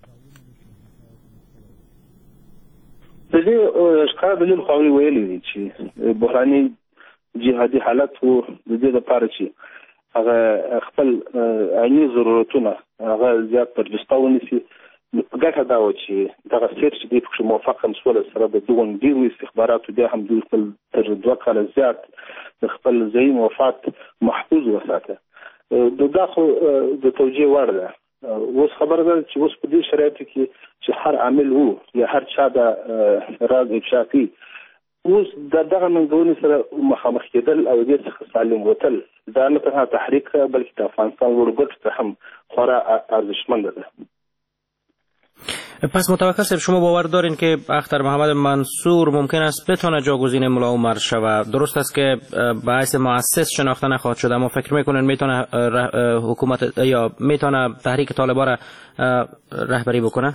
د دې ښکاره دلیل خو هغوی ویلی دي چې بحراني جهادي حالت و د دې لپاره چې هغه خپل عیني ضرورتونه هغه زیات برجسته ونیسي. په ګټه دا وه چې دغه سیر چې دوی پکښې موفق هم سوله سره د دغو ډېرو استخباراتو بیا هم دوی خپل تر دوه کاله زیات د خپل ضعیم وفات محفوظ وساته. دا خو د توجیه وړ ده. اوس خبره ده چې اوس په دې شرایطو کې چې هر عامل وو یا هر چا د راز افشا کوي، اوس د دغه ننګونې سره مخامخ کېدل او دې څخه سالم وتل دا نه تنها تحریک بلکې د افغانستان لوړو ګټو ته هم خورا ارزشمنده ده. پس متوکل صاحب شما باور دارین که اختر محمد منصور ممکن است بتونه جاگزین ملا عمر شود؟ درست است که باعث مؤسس شناخته نخواهد شد، اما فکر میکنین میتونه حکومت یا میتونه تحریک طالبان را رهبری بکنه؟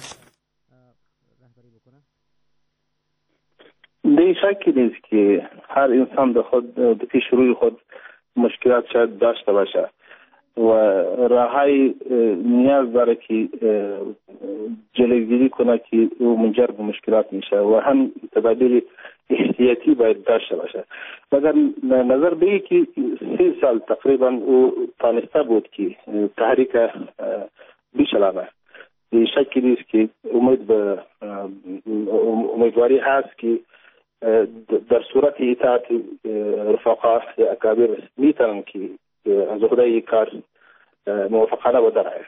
به شکی نیست که هر انسان به خود به پیش روی خود مشکلات شاید داشته باشه و راههای نیاز داره که جلوگیری کنه که او منجر به مشکلات میشه و هم تبادل احتیاطی باید داشته باشه. مگر نظر به که سی سال تقریبا او تانسته بود که تحریک بشلانه. به شکی نیست که امید به امیدواری هست که در صورت اطاعت رفقا یا اکابر میتونن که از خدای کار موافقانه ودرعه.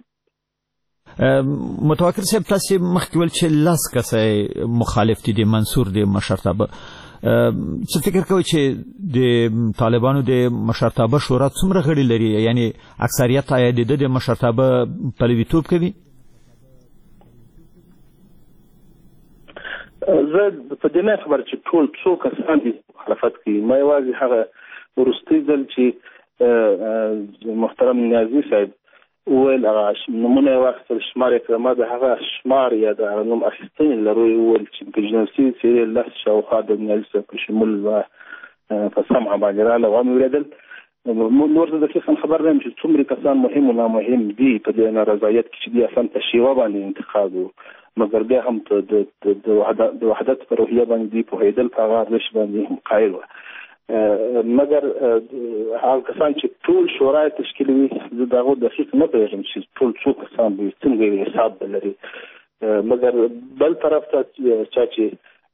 متوکل صاحب تاسو مخکې ول چې لاس کسه مخالف دي د منصور د مشرتابه، څه فکر کوي چې د طالبانو د مشرتابه شورا څومره غړي لري؟ یعنی اکثریت آیا د مشرتابه پلویتوب کوي؟ زه په دې نه خبر چې ټول څو کسان دي مخالفت کوي، ما یوازې هغه وروستي ځل چې محترم نیازي صاحب وویل هغه نومونه یې واخیستل، شمار یې کړه، ما د هغه شمار یا د نوم اخیستنې لرو یې وویل چې په جنسي څېرې لس شاوخوا د نیازي صاحب په شمول په سمعه باندې راغله، ومې اورېدل. نور زه دقیقاً خبر نه یم چې څومره کسان مهم او نامهم دي په دې نارضایت کې چې دي اصلا په شیوه باندې انتخاب وو، مګر بیا هم د وحدت په روحیه باندې دوی پوهېدل، په هغه ارزش باندې هم قایل وو. مګر هغه کسان چې ټول شورا تشکیلوي زه د هغو دقیق نه پوهېږم چې ټول څو کسان به څنګه حساب به لري. مګر بل طرف ته چا چې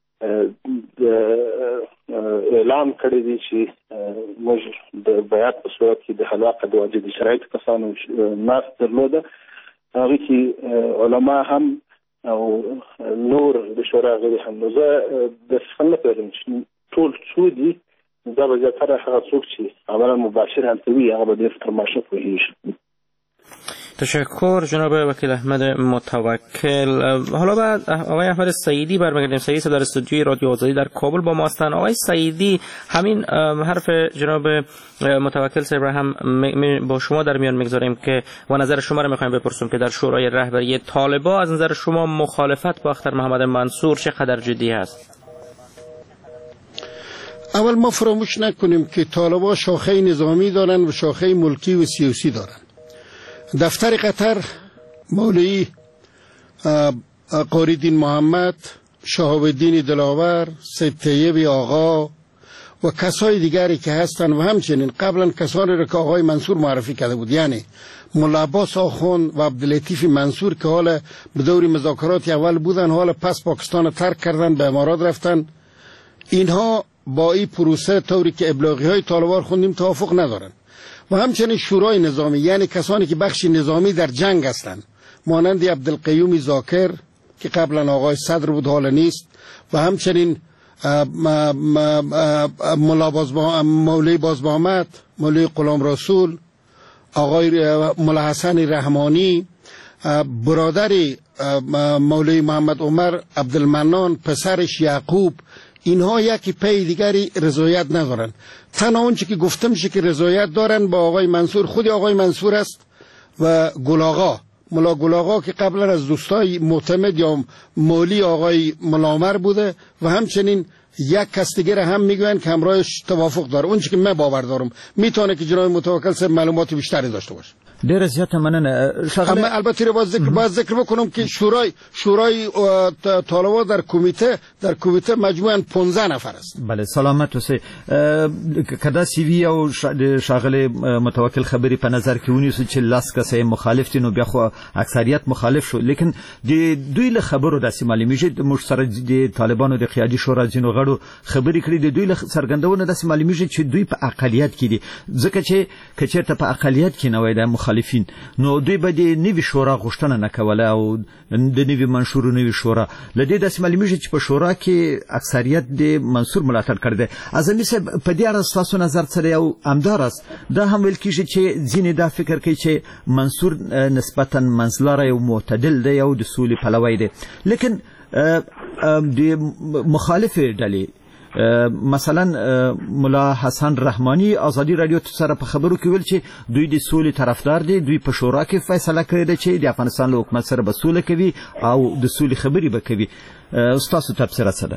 اعلان کړی دی چې موږ د بیعت په صورت کې د حلاقه د واجب شرایط کسانو ناس درلوده، هغه کې علما هم او نور د شورا غړي هم. نو زه د څنګه پوهېږم چې ټول څو دي، دا به زیاتره هغه څوک چې عملا مباشر هلته وي هغه به ډېر تر ماشه پوهېږي. تشکر جناب وکیل احمد متوکل. حالا بعد آقای احمد سعیدی برمیگردیم. سعیدی صاحب در استودیوی رادیو آزادی در کابل با ما هستند. آقای سعیدی، همین حرف جناب متوکل صاحب را هم با شما در میان میگذاریم که و نظر شما را میخوایم بپرسیم که در شورای رهبری طالبان از نظر شما مخالفت با اختر محمد منصور چقدر جدی است؟ اول ما فراموش نکنیم که طالبان شاخه نظامی دارن و شاخه ملکی و سیاسی دارن. دفتر قطر مولوی قاریدین محمد، شهاب الدین دلاور، سید طیب آقا و کسای دیگری که هستند و همچنین قبلا کسانی را که آقای منصور معرفی کرده بود، یعنی مولا عباس آخوند و عبداللطیف منصور که حالا به دور مذاکرات اول بودن، حالا پس پاکستان ترک کردن، به امارات رفتن، اینها با این پروسه طوری که ابلاغی های طالبان خوندیم توافق ندارن. و همچنین شورای نظامی، یعنی کسانی که بخش نظامی در جنگ هستند، مانند عبدالقیوم ذاکر که قبلا آقای صدر بود حالا نیست، و همچنین مولوی بازمحمد، مولوی غلام رسول، آقای مولا حسن رحمانی، برادر مولوی محمد عمر عبدالمنان، پسرش یعقوب، اینها یکی پی دیگری رضایت ندارن. تنها اونچه که گفته میشه که رضایت دارن با آقای منصور خود آقای منصور است و گل آقا، مولا گل آقا که قبلا از دوستای معتمد یا مولی آقای مولا عمر بوده، و همچنین یک کس دیگر هم میگوین که همراهش توافق داره. اونچه که من باور دارم میتونه که جناب متوکل صاحب معلومات بیشتری داشته باشه. ډیر زیاته مننه. اما البته باید ذکر باید ذکر بکنم که شورای شورای طالبان در کمیته در کمیته مجموعاً پانزده نفر است. بله، سلامت اوسئ. کدا سی وی او شاغله متوکل خبري په نظر کې ونیسو چې لاس کسه مخالف دي، نو بیا خو اکثریت مخالف شو، لیکن د دوی له خبرو داسې معلومیږي د مشترک د طالبانو د قیادي شورا ځینو غړو خبرې کړې، د دوی له څرګندونه داسې معلومیږي چې دوی په اقلیت کې دي، ځکه چې کچېرته په اقلیت کې نه وای د مخالفین، نو دوی به د نوي شورا غوښتنه نه کوله او د نوي منشور نوي شورا. لدې داسې معلومیږي چې په شورا کې اکثریت د منصور ملاتړ کړی دی. اعظمي صاحب، په دې اړه ستاسو نظر څه دی؟ او همدار است دا هم ویل کېږي چې ځینې دا فکر کوي چې منصور نسبتا منځلاری او معتدل دی او د سولې پلوی دی، لیکن د مخالفې ډلې مثلا مولا حسن رحمانی آزادی رادیو سره په خبرو کې ویل چې دوی د سولې طرفدار دي، دوی په شورا کې فیصله کړې ده چې د افغانستان له حکومت سره به سوله کوي او د سولې خبرې به کوي. ستاسو تبصره څه ده؟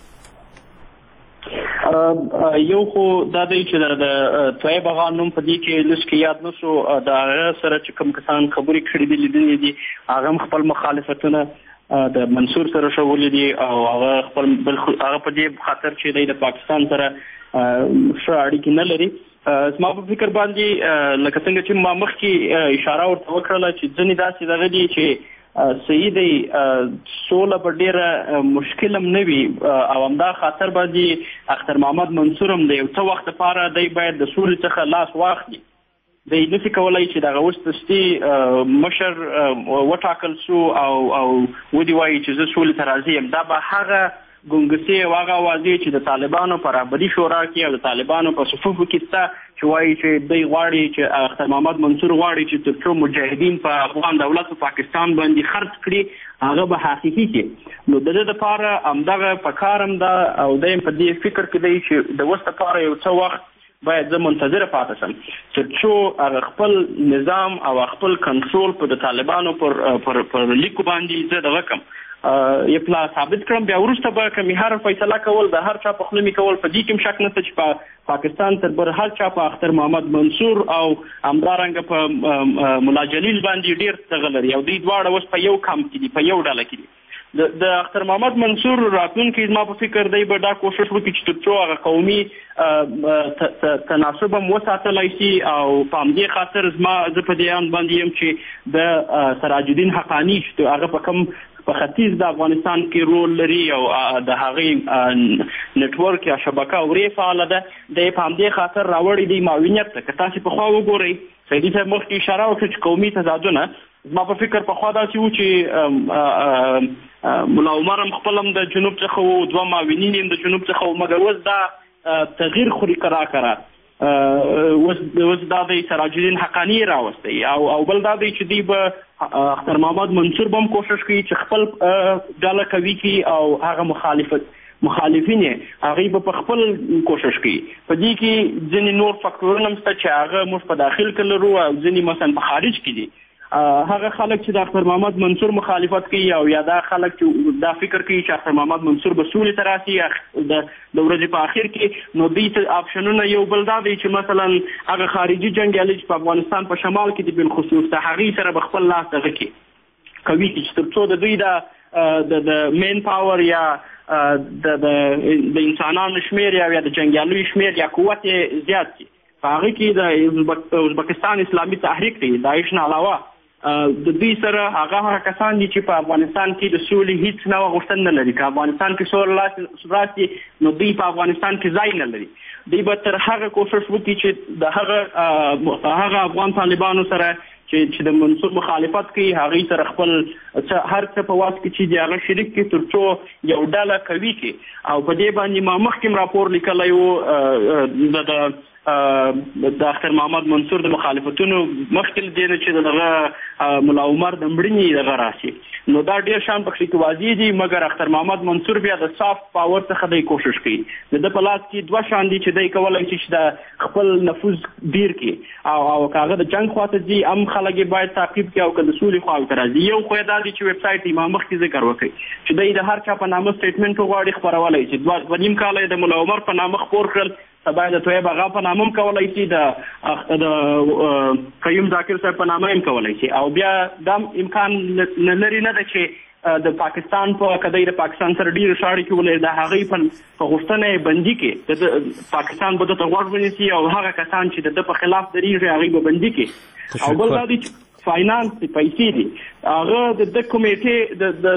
یو خو دا دی چې د طیب آغا نوم په دې کې لږ کې یاد نه شو، د هغه سره چې کوم کسان خبرې کړي دي لیدلې دي، هغه هم خپل مخالفتونه د منصور سره شولې دي او هغه خپل بل هغه په دې خاطر چې د پاکستان سره ښه اړیکې نه لري. زما په فکر باندې لکه څنګه چې ما مخکې اشاره ورته وکړله چې ځینې داسې دغه دي چې صحیح دی سوله به ډېره مشکل هم نه وي او همدا خاطر باندې اختر محمد منصور هم د یو څه وخت لپاره دی باید د سولې څخه لاس واخلي. دی نشي کولی چې دغه اوس دستي مشر وټاکل شو او او ودې وایي چې زه سولې ته راضي یم. دا به هغه ګونګسې او هغه اوازې چې د طالبانو په رهبري شورا کې او د طالبانو په صفوفو کې شته چې وایي چې دی غواړي چې اختر محمد منصور غواړي چې تر څو مجاهدین په افغان دولت په پاکستان باندې خرڅ کړي هغه به حقیقي کې. نو د دې لپاره همدغه په کار هم ده او دی په دې فکر کې دی چې د اوس لپاره یو څه وخت باید زه منتظره پاتې شم چې څو هغه خپل نظام او خپل کنټرول په د طالبانو پر پر پر لیکو باندې زه دغه کم اپلا ثابت کړم بیا وروسته به کومې هر فیصله کول د هر چا په خوله مې کول په دې کې هم شک نشته چې په پاکستان تر بر هر چا په اختر محمد منصور او همدارنګه په ملا جلیل باندې ډېر څه لري او دوی دواړه اوس په یو کمپ کې دي په یو ډله کې دي. د اختر محمد منصور راتلونکي زما په فکر دی به دا کوشش وکړي چې تر څو هغه قومي تناسب هم وساتلی شي او په همدې خاطر زما زه په دې اند باندې یم چې د سراج الدین حقاني چې هغه په کوم په ختیځ د افغانستان کې رول لري او د هغې نټورک یا شبکه ورې فعاله ده د په همدې خاطر راوړی دی معاونیت ته. که تاسې پخوا وګورئ سیدي صاحب مخکې اشاره وکړه چې قومي تضادونه زما په فکر پخوا داسې و چې ملا عمر هم خپل هم د جنوب څخه و دوه معاونین هم د جنوب څخه و مګر اوس دا تغییر خوري کرا کرا اوس دا د سراج الدین حقاني راوستی او او بل دا دی چې دی به اختر محمد منصور به هم کوشش کوي چې خپل ډله قوي کړي او هغه مخالفت مخالفین هغه به په خپل کوشش کوي. په دې کې ځینې نور فکټورونه هم شته چې هغه موږ په داخل کې لرو او ځینې مثلا په خارج کې دي. هغه خلک چې د اختر محمد منصور مخالفت کوي او یا دا خلک چې دا فکر کوي چې اختر محمد منصور به سولې ته راسي د ورځې په اخر کې نو دوی ته آپشنونه یو بل دا دی چې مثلا هغه خارجي جنګیالي چې په افغانستان په شمال کې دي بالخصوص د هغې سره به خپل لاس دغه کې کوي چې تر څو د دوی د د مین پاور یا د د انسانانو شمیر یا د جنګیالیو شمیر یا قوت زیات شي. په هغې کې د ازبکستان اسلامي تحریک دی داعش نه علاوه د دوی سره هغه هغه کسان دي چې په افغانستان کې د سولې هیڅ نوع غوښتنه نه لري. که افغانستان کې سوله راسي نو دوی په افغانستان کې ځای نه لري. دوی به تر هغه کوشش وکړي چې د هغه هغه افغان طالبانو سره چې چې د منصور مخالفت کوي هغې سره خپل هر څه په واس کې چې د هغه شریک کړي تر څو یو ډله قوي کړي. او په دې باندې ما مخکې راپور لیکلی و د د اختر محمد منصور د مخالفتونو مخکې له دې نه چې دغه ملا عمر د مړینې دغه راشي نو دا ډېر شان پکښې کې واضح دي مګر اختر محمد منصور بیا د سافت پاور څخه دی کوشش کوي. د ده په لاس کې دوه شان دي چې دی کولی شي چې د خپل نفوذ ډیر کړي او او که هغه د جنګ خواته ځي هم خلک یې باید تعقیب کړي او که د سولې خواو ته راځي. یو خو یې دا دی چې ویب سایټ یې ما مخکې ذکر وکړي چې دی د هر چا په نامه سټیټمنټ وغواړي خپرولی چې دوه نیم کاله یې د ملا عمر په نامه خپور کړل سبا د طیب هغه په نامه هم کولی شي د قیوم ذاکر صاحب په نامه هم کولی شي او بیا دا امکان نه لري نه ده چې د پاکستان په کدی د پاکستان سره ډېرې ښه اړیکې ولري د هغې په غوښتنه یې بندي کړي د پاکستان به ده ته غوږ ونیسي او هغه کسان چې د ده په خلاف درېږي هغې به بندي کړي. او بل دا دی چې فاینانس پیسې دي هغه د د کمیټې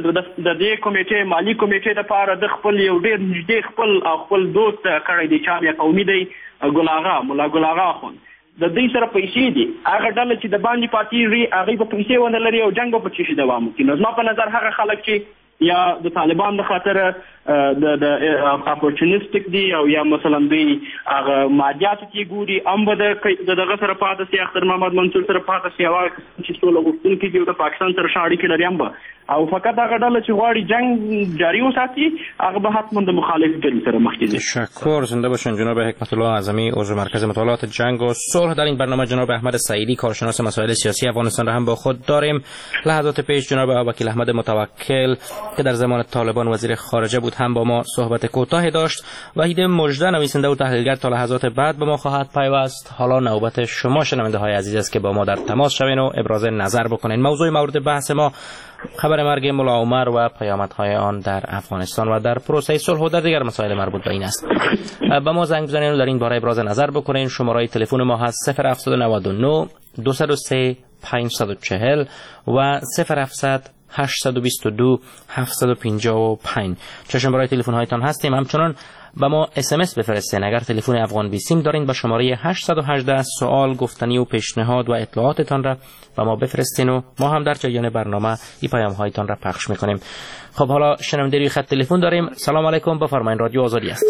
د دې کمیټې مالی کمیټې دپاره د خپل یو ډېر نږدې خپل او خپل دوست کړی دی چې یا قومي دی ګل آغا ملا ګل آغا اخوند د دوی سره پیسې دي هغه ډله چې د باندې پاتېږي هغوی به پیسې ونه لري او جنګ به په څه شي دوام وکړي. نو زما په نظر هغه خلک چې یا د طالبان د خاطره د د اپورچونیسټک دي او یا مثلا دوی هغه مادیاتو کې ګوري هم به د دغه سره پاتې شي اختر محمد منصور سره پاتې شي هغه چې سوله غوښتونکي دي او د پاکستان سره ښه اړیکې لري هم به او فقط هغه ډله چې غواړي جنگ جاری وساتي هغه به حتما د مخالف ډلې سره مخ کې ځي. تشکر. زنده باشین جناب حکمت الله اعظمی عضو مرکز مطالعات جنگ و صلح. در این برنامه جناب احمد سعیدی کارشناس مسائل سیاسی افغانستان را هم با خود داریم. لحظات پیش جناب وکیل احمد متوکل که در زمان طالبان وزیر خارجه بود هم با ما صحبت کوتاهی داشت. وحید مژده نویسنده و تحلیلگر تا لحظات بعد به ما خواهد پیوست. حالا نوبت شما شنونده های عزیز است که با ما در تماس شوین و ابراز نظر بکنین. موضوع مورد بحث ما خبر مرگ ملا عمر و پیامدهای آن در افغانستان و در پروسه صلح و در دیگر مسائل مربوط به این است. با ما زنگ بزنید و در این باره ابراز نظر بکنین. شماره تلفن ما هست صفر هفت نه نه دو صفر سه پنج چهار صفر و صفر هفت هشت دو دو هفت پنج پنج. چه شماره تلفن هایتان هستیم. همچنان با ما اس ام اس بفرستین. اگر تلفن افغان بی سیم دارین با شماره هشت یک هشت سوال گفتنی و پیشنهاد و اطلاعاتتان را با ما بفرستین و ما هم در جریان برنامه این پیام هایتان را پخش میکنیم. خب حالا شنونده روی خط تلفن داریم. سلام علیکم، بفرمایید. رادیو آزادی است.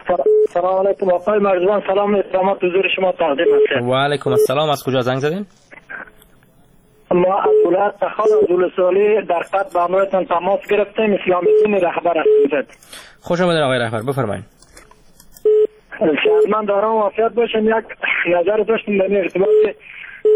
سلام علیکم آقای مرزبان، سلام احترامات حضور شما تقدیم است. و علیکم السلام. از کجا زنگ زدین؟ ما از ولایت تخار از ولسوالی در خط با همراهتان تماس گرفتیم. اسلام الدین رهبر هستید. خوش آمدید آقای رهبر، بفرمایید. من دارم وافیت باشم. یک نظر داشتم در ارتباط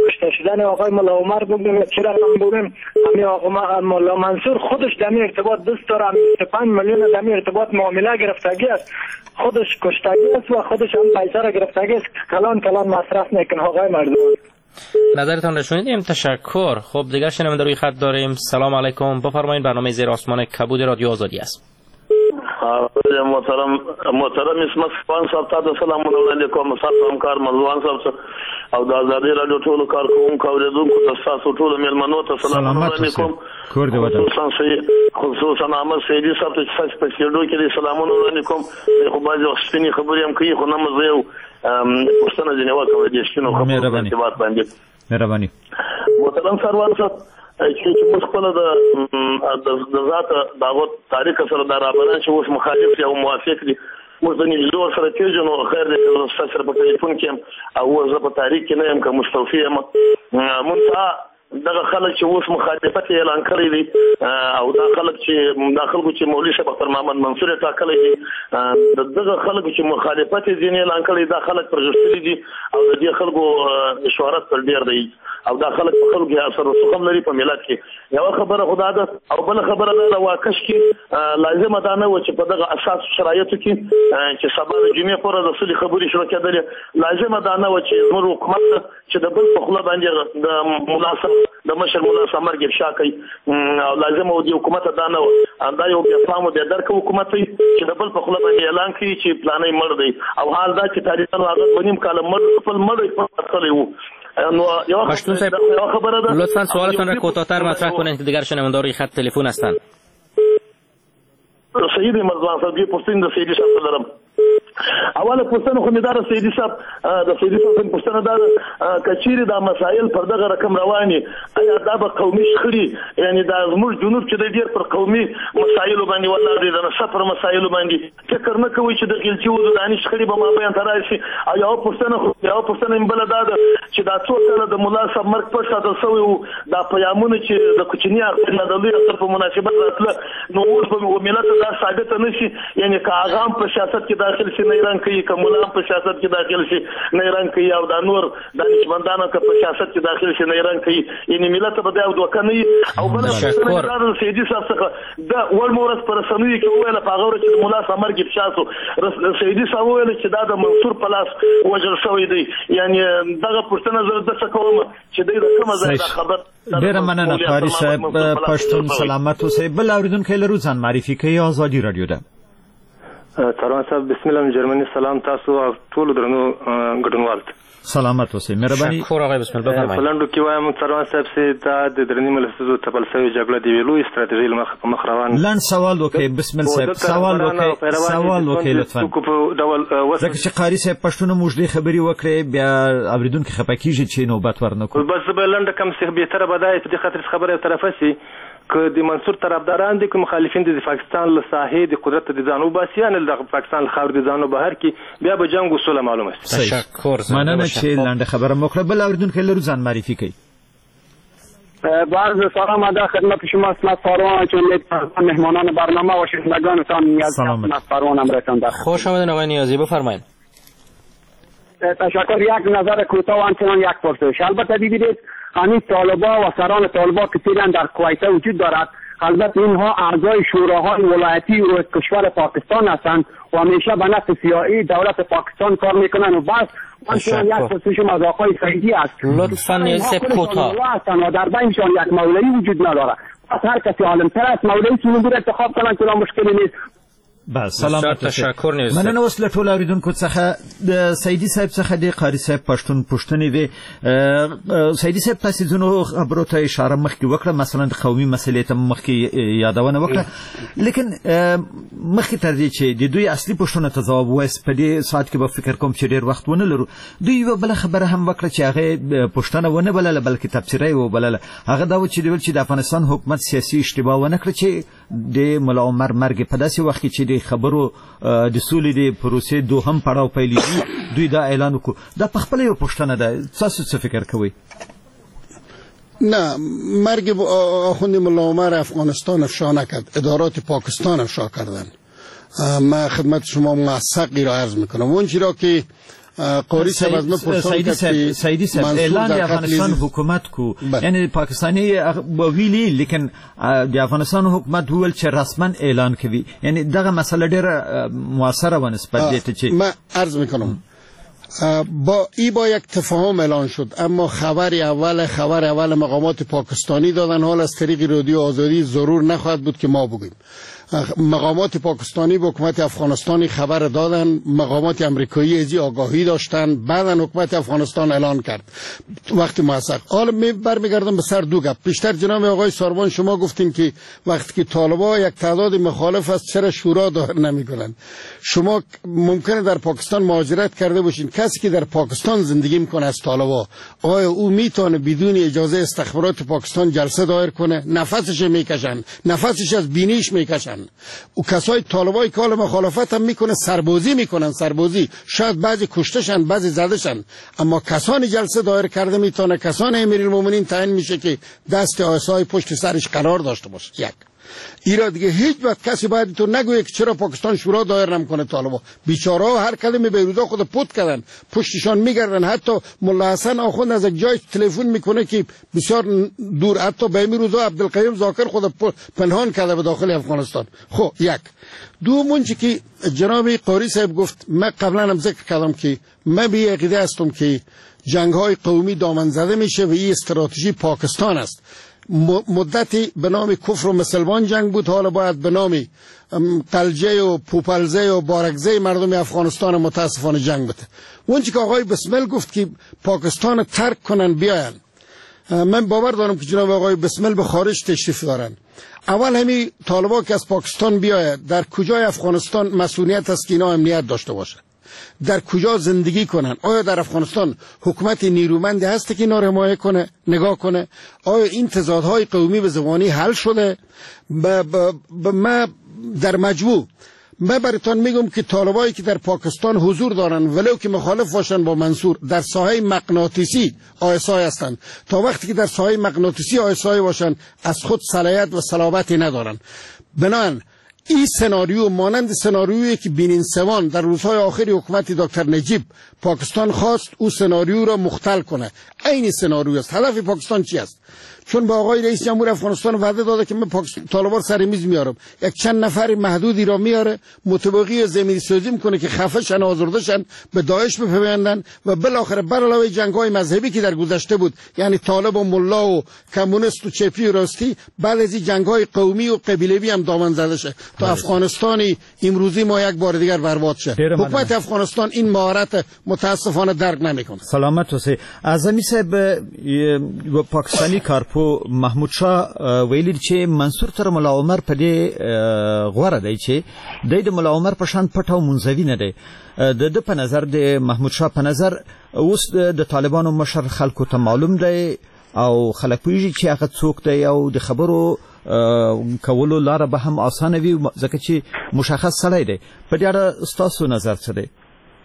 کشته شدن آقای ملا عمر بودیم چه رقم بودیم، همین آقا ملا منصور خودش در این ارتباط دوست داره، بیست و پنج میلیون در این ارتباط معامله گرفتگی است، خودش کشتگی است و خودش هم پیسه را گرفتگی است، کلان کلان مصرف میکنه آقای مردم. نظرتان را شنیدیم، تشکر. خب دیگر شنونده روی خط داریم. سلام علیکم، بفرمایید. برنامه زیر آسمان کبود رادیو آزادی است. محترم محترم اسمت خان صاحب ته سلام علیکم، سلام کار مزوان صاحب او د آزادی رادیو ټولو کارکوونکو اوریدونکو ته تاسو ټولو میلمنو ته سلام علیکم. خصوصا خصوصا احمد سیدی صاحب ته چې په سیډو کې سلام علیکم. خو باندې وختنی خبرې هم کوي، خو نه مزه یو پښتنه جنوا کوي د شنو خبرو په ارتباط باندې. مهرباني محترم سروان صاحب چې موږ خپل د د ذات داغو تاریخ سره دا رابطه چې اوس مخالف یا موافق دي، موږ د نږدې سره پیژنو. خیر دې سره په ټلیفون کې او زه په تاریخ کې نه یم که مستوفي یم. مونږ دغه خلک چې اوس مخالفت اعلان کړی دي او دا خلک چې دا خلکو چې مولوي شیخ اختر محمد منصور ټاکلی دي، دغه خلکو چې مخالفت یې اعلان کړی دا خلک پرځشتلي دي او د دې خلکو شهرت تر ډېر دی او دا خلک په خلکو کې اثر رسوخ لري په ملت کې. یو خبره خدا ده او بل خبره ده واکش کې لازم ده نه و چې په دغه اساس شرایطو کې چې سبا د جمعې پورې د صلح خبرې شروع کېدلې، لازم ده نه و چې زموږ حکومت چې د بل په خوله باندې د مناسب د مشر مولا سمر ګرشا کوي او لازم و د حکومت دا نه و دا یو بیا فهمو بیا درک حکومت چې د بل په خوله باندې اعلان کوي چې پلانې مړ دی او حال دا چې تاریخ هغه بنیم کاله مړ خپل مړ په خپل وو. پشتون صاحب لطفا سوالتان را کوتاه‌تر مطرح کنید که دیگر شنوندگان روی خط تلفن هستند. سید مرزوان صاحب یې پوښتنه د سیدی صاحب لرم. اوله پوښتنه خو مې دا د سیدی صاحب د سیدی صاحب پوښتنه دا کچېرې دا مسایل پر دغه رقم رواني، آیا دا به قومي شخړې یعنی دا زموږ جنوب چې د ډېر پر قومي مسایلو باندې ولاړ دي، د سفر مسایلو باندې فکر نه کوي چې د غلطي وځداني شخړې به مابین ته راشي. او یو پوښتنه خو یو پوښتنه بله دا ده چې دا څو کاله د ملا صاحب مرګ پټ ساتل شوی وو، دا پیامونه چې د کوچني اختر نه د لوی اختر په مناسبت راتله، نو اوس به ملت دا ثابته نه شي یعنی که هغه هم په سیاست کې داخل شي نه ایران کوي، که ملا هم په سیاست کې داخل شي نه ایران کوي او دا نور دانشمندانو که په سیاست کې داخل شي نه ایران کوي، یعنی ملت به دا دوکه نه وي. او بله پوښتنه دا ده د سیدي صاحب څخه دا وړمه ورځ په رسنیو کې وویله په هغه ورځ چې د ملا صاحب مرګ افشا شو، سیدي صاحب وویله چې دا د منصور په لاس وژل شوی دی. یعنی دغه پوښتنه زه داسې کوم چې دی د کومه ځای دا خبر. ډېره مننه قاري صاحب. پښتون سلامت اوسئ. بل اورېدونکی لرو ځان معرفي کوي. آزادي راډیو ده. تروان صاحب بسم الله جرمني سلام تاسو او ټول درنو ګډونوال سلامت اوسئ. مهرباني. شکر آقای بسم الله بفرمایئ. پلانډو کې وایم تروان صاحب چې دا د درنی ملسزو تپلسوي جګړه دی ویلو استراتیژي لمخ مخ روان. لن سوال وکي بسم الله صاحب سوال وکي سوال وکي لطفا. ځکه چې قاری صاحب پښتون موږ خبري وکړي بیا اوریدونکو خپکیږي چې نوبت ورنکو. بس به لنډ کم څه به تر بدای په خاطر خبره طرفه سي که د منصور طرفداران دي که مخالفین دي د پاکستان له ساحې د قدرت د ځانو باسیان د پاکستان خاور د ځانو بهر کې بیا به جنگ اصول معلومه شي. تشکر. مننه چې لاندې خبره مخره بل اوریدونکو لرو ځان معرفي کوي. بعض سلام ادا خدمت شما اسمت فاروان چون مهمانان برنامه و شنوندگانتان نیازی اسمت فاروان امرتان در خوش آمدید آقای نیازی بفرمایید. تشکر. یک نظر کوتاه و همچنان یک پرسش. البته دیدید همین طالبا و سران طالبا که فعلا در کویت وجود دارد، البته اینها اعضای شوراهای ولایتی و کشور پاکستان هستند و همیشه به نفع سیاسی دولت پاکستان کار میکنن و بس همچنان یک پرسشم از آقای سعیدی است. لطفاً نیست کوتاه. و در بینشان یک مولوی وجود ندارد. پس هر کسی عالم‌تر است مولوی چون انتخاب کنن که مشکلی نیست. بس سلامت. تشکر نیست. مننه. اوس له ټول اوریدونکو څخه د سیدی صاحب څخه د قاری صاحب پښتون پښتنې وی سیدی صاحب تاسو زنو خبرو ته اشاره مخکې وکړه، مثلا د قومي مسلې ته مخکې یادونه وکړه، لیکن مخکې تر دې چې د دوی اصلي پښتنه ته ځواب وایي په دې ساعت کې به فکر کوم چې ډېر وخت ونه لرو. دوی یو بل خبره هم وکړه چې هغه پښتنه ونه بلله بلکې تفسیري و بلله. هغه دا و چې د چې د افغانستان حکومت سیاسي اشتباه ونه کړ چې د مولا عمر مرګ په داسې وخت کې چې د خبرو د سولې د پروسې دوهم پړاو پیلېږي دوی دا اعلان وکړو. دا په خپله یو پوښتنه ده. تاسو څه فکر کوئ؟ نه، مرگ آخوند مولا عمر افغانستان افشا نکرد، ادارات پاکستان افشا کردن. من خدمت شما موثقی را عرض میکنم. اون چیزی را که قاری صاحب از ما پرسان کرد سیدی صاحب اعلان د افغانستان حکومت کو یعنی پاکستانی ویلی لیکن د افغانستان حکومت ویل چې رسما اعلان کوي، یعنی دغه مسله ډیره موثره و نسبت دې چې ما عرض میکنم با ای با یک تفاهم اعلان شد، اما خبر اول خبر اول مقامات پاکستانی دادن. حال از طریق رادیو آزادی ضرور نخواهد بود که ما بگیم. مقامات پاکستانی به حکومت افغانستانی خبر دادن، مقامات امریکایی ازی آگاهی داشتن، بعدا حکومت افغانستان اعلان کرد وقتی موثق. حالا می برمیگردم به سر دو گپ. پیشتر جناب آقای ساربان شما گفتین که وقتی که طالبان یک تعداد مخالف است چرا شورا دایر نمیکنن؟ شما ممکنه در پاکستان مهاجرت کرده باشین، کسی که در پاکستان زندگی میکنه از طالبان آیا او میتونه بدون اجازه استخبارات پاکستان جلسه دایر کنه؟ نفسش میکشن، نفسش از بینیش میکشن. و کسای طالبای که حال مخالفت هم میکنه سربازی میکنن، سربازی شاید بعضی کشتشن بعضی زدشن، اما کسانی جلسه دایر کرده میتونه، کسان امیرالمومنین تعیین میشه که دست آسای پشت سرش قرار داشته باشه. یک ایرا دیگه هیچ وقت کسی باید تو نگویه که چرا پاکستان شورا دایر نمیکنه. طالبا بیچاره ها هر کلمه بیروزا خود پوت کردن، پشتشان میگردن. حتی ملا حسن آخوند از یک جای تلفن میکنه که بسیار دور، حتی به امیر روزا عبدالقیوم ذاکر خود پنهان کرده به داخل افغانستان. خب یک دو منچی که جناب قاری صاحب گفت، من قبلا هم ذکر کردم که من به عقیده هستم که جنگ های قومی دامن زده میشه و این استراتژی پاکستان است. مدتی به نام کفر و مسلمان جنگ بود، حالا باید به نام قلجه و پوپلزه و بارکزه مردم افغانستان متاسفانه جنگ بده. اونچه که آقای بسمل گفت که پاکستان ترک کنن بیاین، من باور دارم که جناب آقای بسمل به خارج تشریف دارن. اول همین طالبا که از پاکستان بیاید، در کجای افغانستان مسئولیت است که اینا امنیت داشته باشه، در کجا زندگی کنن؟ آیا در افغانستان حکومت نیرومندی هست که اینا رو حمایت کنه، نگاه کنه؟ آیا این تضادهای قومی به زبانی حل شده؟ ما در مجموع من براتون میگم که طالبایی که در پاکستان حضور دارن ولو که مخالف باشن با منصور، در ساحه مغناطیسی آیسای هستن. تا وقتی که در ساحه مغناطیسی آیسای باشن از خود صلاحیت و صلابتی ندارن. بنابراین این سناریو مانند سناریویی که بینین سوان در روزهای آخری حکومت دکتر نجیب پاکستان خواست او سناریو را مختل کنه، این سناریو است. هدف پاکستان چی است؟ چون با آقای رئیس جمهور افغانستان وعده داده که من طالبان سر میز میارم، یک چند نفر محدودی را میاره، متوقی زمینی سازی میکنه که خفهشن، آزردشن، به داعش بپیوندن و بالاخره بر علاوه جنگ‌های مذهبی که در گذشته بود، یعنی طالب و ملا و کمونیست و چپی و راستی، بعد از این جنگ‌های قومی و قبیله‌ای هم دامن زده شه تا افغانستانی امروزی ما یک بار دیگر برباد شه. حکومت افغانستان این مهارت متاسفانه درک نمیکنه. سلامت اوسئ. اعظمی صاحب پاکستانی کارپو محمود شاه ویلی چې منصور تر ملا عمر په دې غوړه دی چې د ملا عمر په شان پټ او منځوي نه دی. د د په نظر د محمود شاه په نظر اوس د طالبانو مشر خلکو ته معلوم دی او خلک پوهیږي چې هغه څوک دی او د خبرو کولو لاره به هم اسانه وي ځکه چې مشخص سړی دی. په دې اړه ستاسو نظر څه دی؟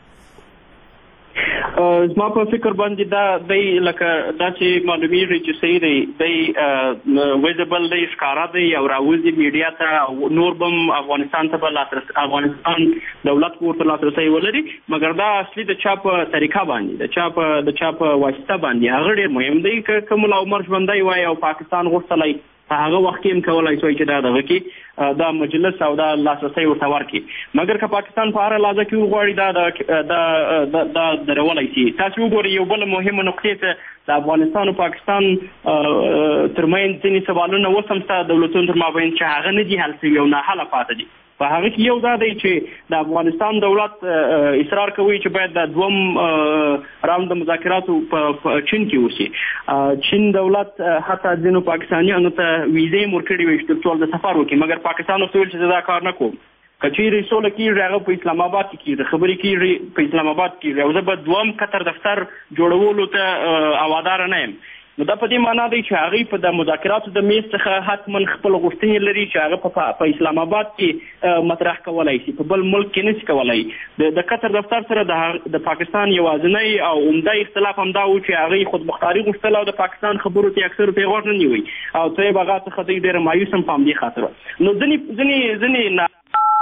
زما په فکر باندې دا دی لکه دا چې معلومیږي چې صحیح دی دی ویزبل دی، ښکاره دی او راوځي میډیا ته، نور بم افغانستان ته به لاسرسی، افغانستان دولت ورته لاسرسی ولري، مګر دا اصلي د چا په طریقه باندې، د چا په د چا په واسطه باندې هغه ډېر مهم دی. که ملا عمر ژوندی وای او پاکستان غوښتلی په هغه وخت کې هم کولای شوی چې دا دغه کې دا مجلس او دا لاسرسی ورته ورکړي، مګر که پاکستان په هره لحظه کې وغواړي دا دا دا درولی شي. تاسو وګورئ یو بل مهمه نقطې ته د افغانستان او پاکستان ترمنځ ځینې سوالونه اوس هم ستا دولتونو تر مابین چې هغه نه دي حل شوي او ناحله پاتې دي. په هغه کې یو دا دی چې د افغانستان دولت اصرار کوي چې باید د دوم راوند د مذاکراتو په چین کې وشي. چین دولت حتی ځینو پاکستانیانو ته ویزې هم ورکړې وې چې ترڅو د سفر وکړي، مګر پاکستان ورته ویل چې زه دا کار نه کوم. که چیرې سوله کېږي هغه په اسلام آباد کې کېږي، خبرې کېږي په اسلام آباد کېږي، او زه به دوم قطر دفتر جوړولو ته اواداره نه یم. نو دا په دې معنا دی چې هغوی په د مذاکراتو د میز څخه حتما خپل غوښتنې لري چې هغه په اسلام آباد کې مطرح کولی شي، په بل ملک کې نشي کولی. د قطر دفتر سره د پاکستان یوازینی او عمده اختلاف همدا و چې هغوی خودمختاري غوښتل او د پاکستان خبرو ته اکثرو ته یې غوږ نه نیوی او طیب هغه څخه دوی ډېره مایوس هم په همدې خاطر. نو ځینې ځینې ځینې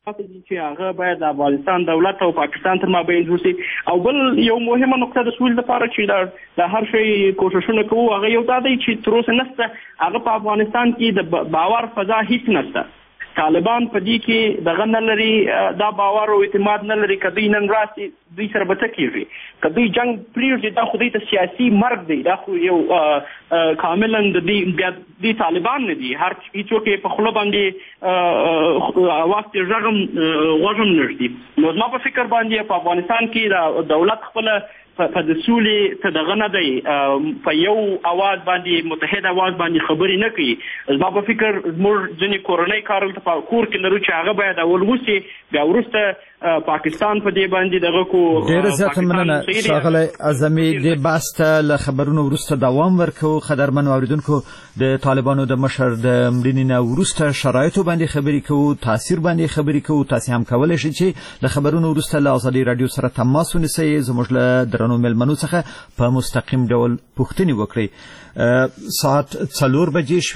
چې هغه باید د افغانستان دولت او پاکستان تر مابین وشي. او بل یو مهمه نقطه د سولې لپاره چې د هر شي کوششونه کوو هغه یو دا دی چې تر اوسه نشته هغه په افغانستان کې د باور فضا هیڅ نشته. طالبان په دې کې دغه نه لري دا باور او اعتماد نه لري که دوی نن راسي دوی سره به څه کېږي که دوی جنګ پرېږدي دا خو دوی ته سیاسي مرګ دی دا خو یو کاملا د دې بیا دوی طالبان نه دي هر هېڅوک یې په خوله باندې اواز ترې غږ هم غوږ هم نه ږدي. نو زما په فکر باندې په افغانستان کې د دولت خپله په د سولې ته دغه نه دی په یو اواز باندې متحد اواز باندې خبرې نه کوي. زما په فکر زموږ ځینې کورنۍ کارونه په کور کې لرو چې هغه باید اول وسي بیا وروسته پاکستان په دې باندې دغه کو. ډېره زیاته مننه ښاغلی اعظمي. دې بحث ته له خبرونو وروسته دوام ورکوو. قدرمنو اورېدونکو د طالبانو د مشر د مړینې نه وروسته شرایطو باندې خبرې کوو تاثیر باندې خبرې کوو. تاسې هم کولی شئ چې له خبرونو وروسته له ازادي راډیو سره تماس ونیسئ زموږ له درنو مېلمنو څخه په مستقیم ډول پوښتنې وکړئ. ساعت څلور بجې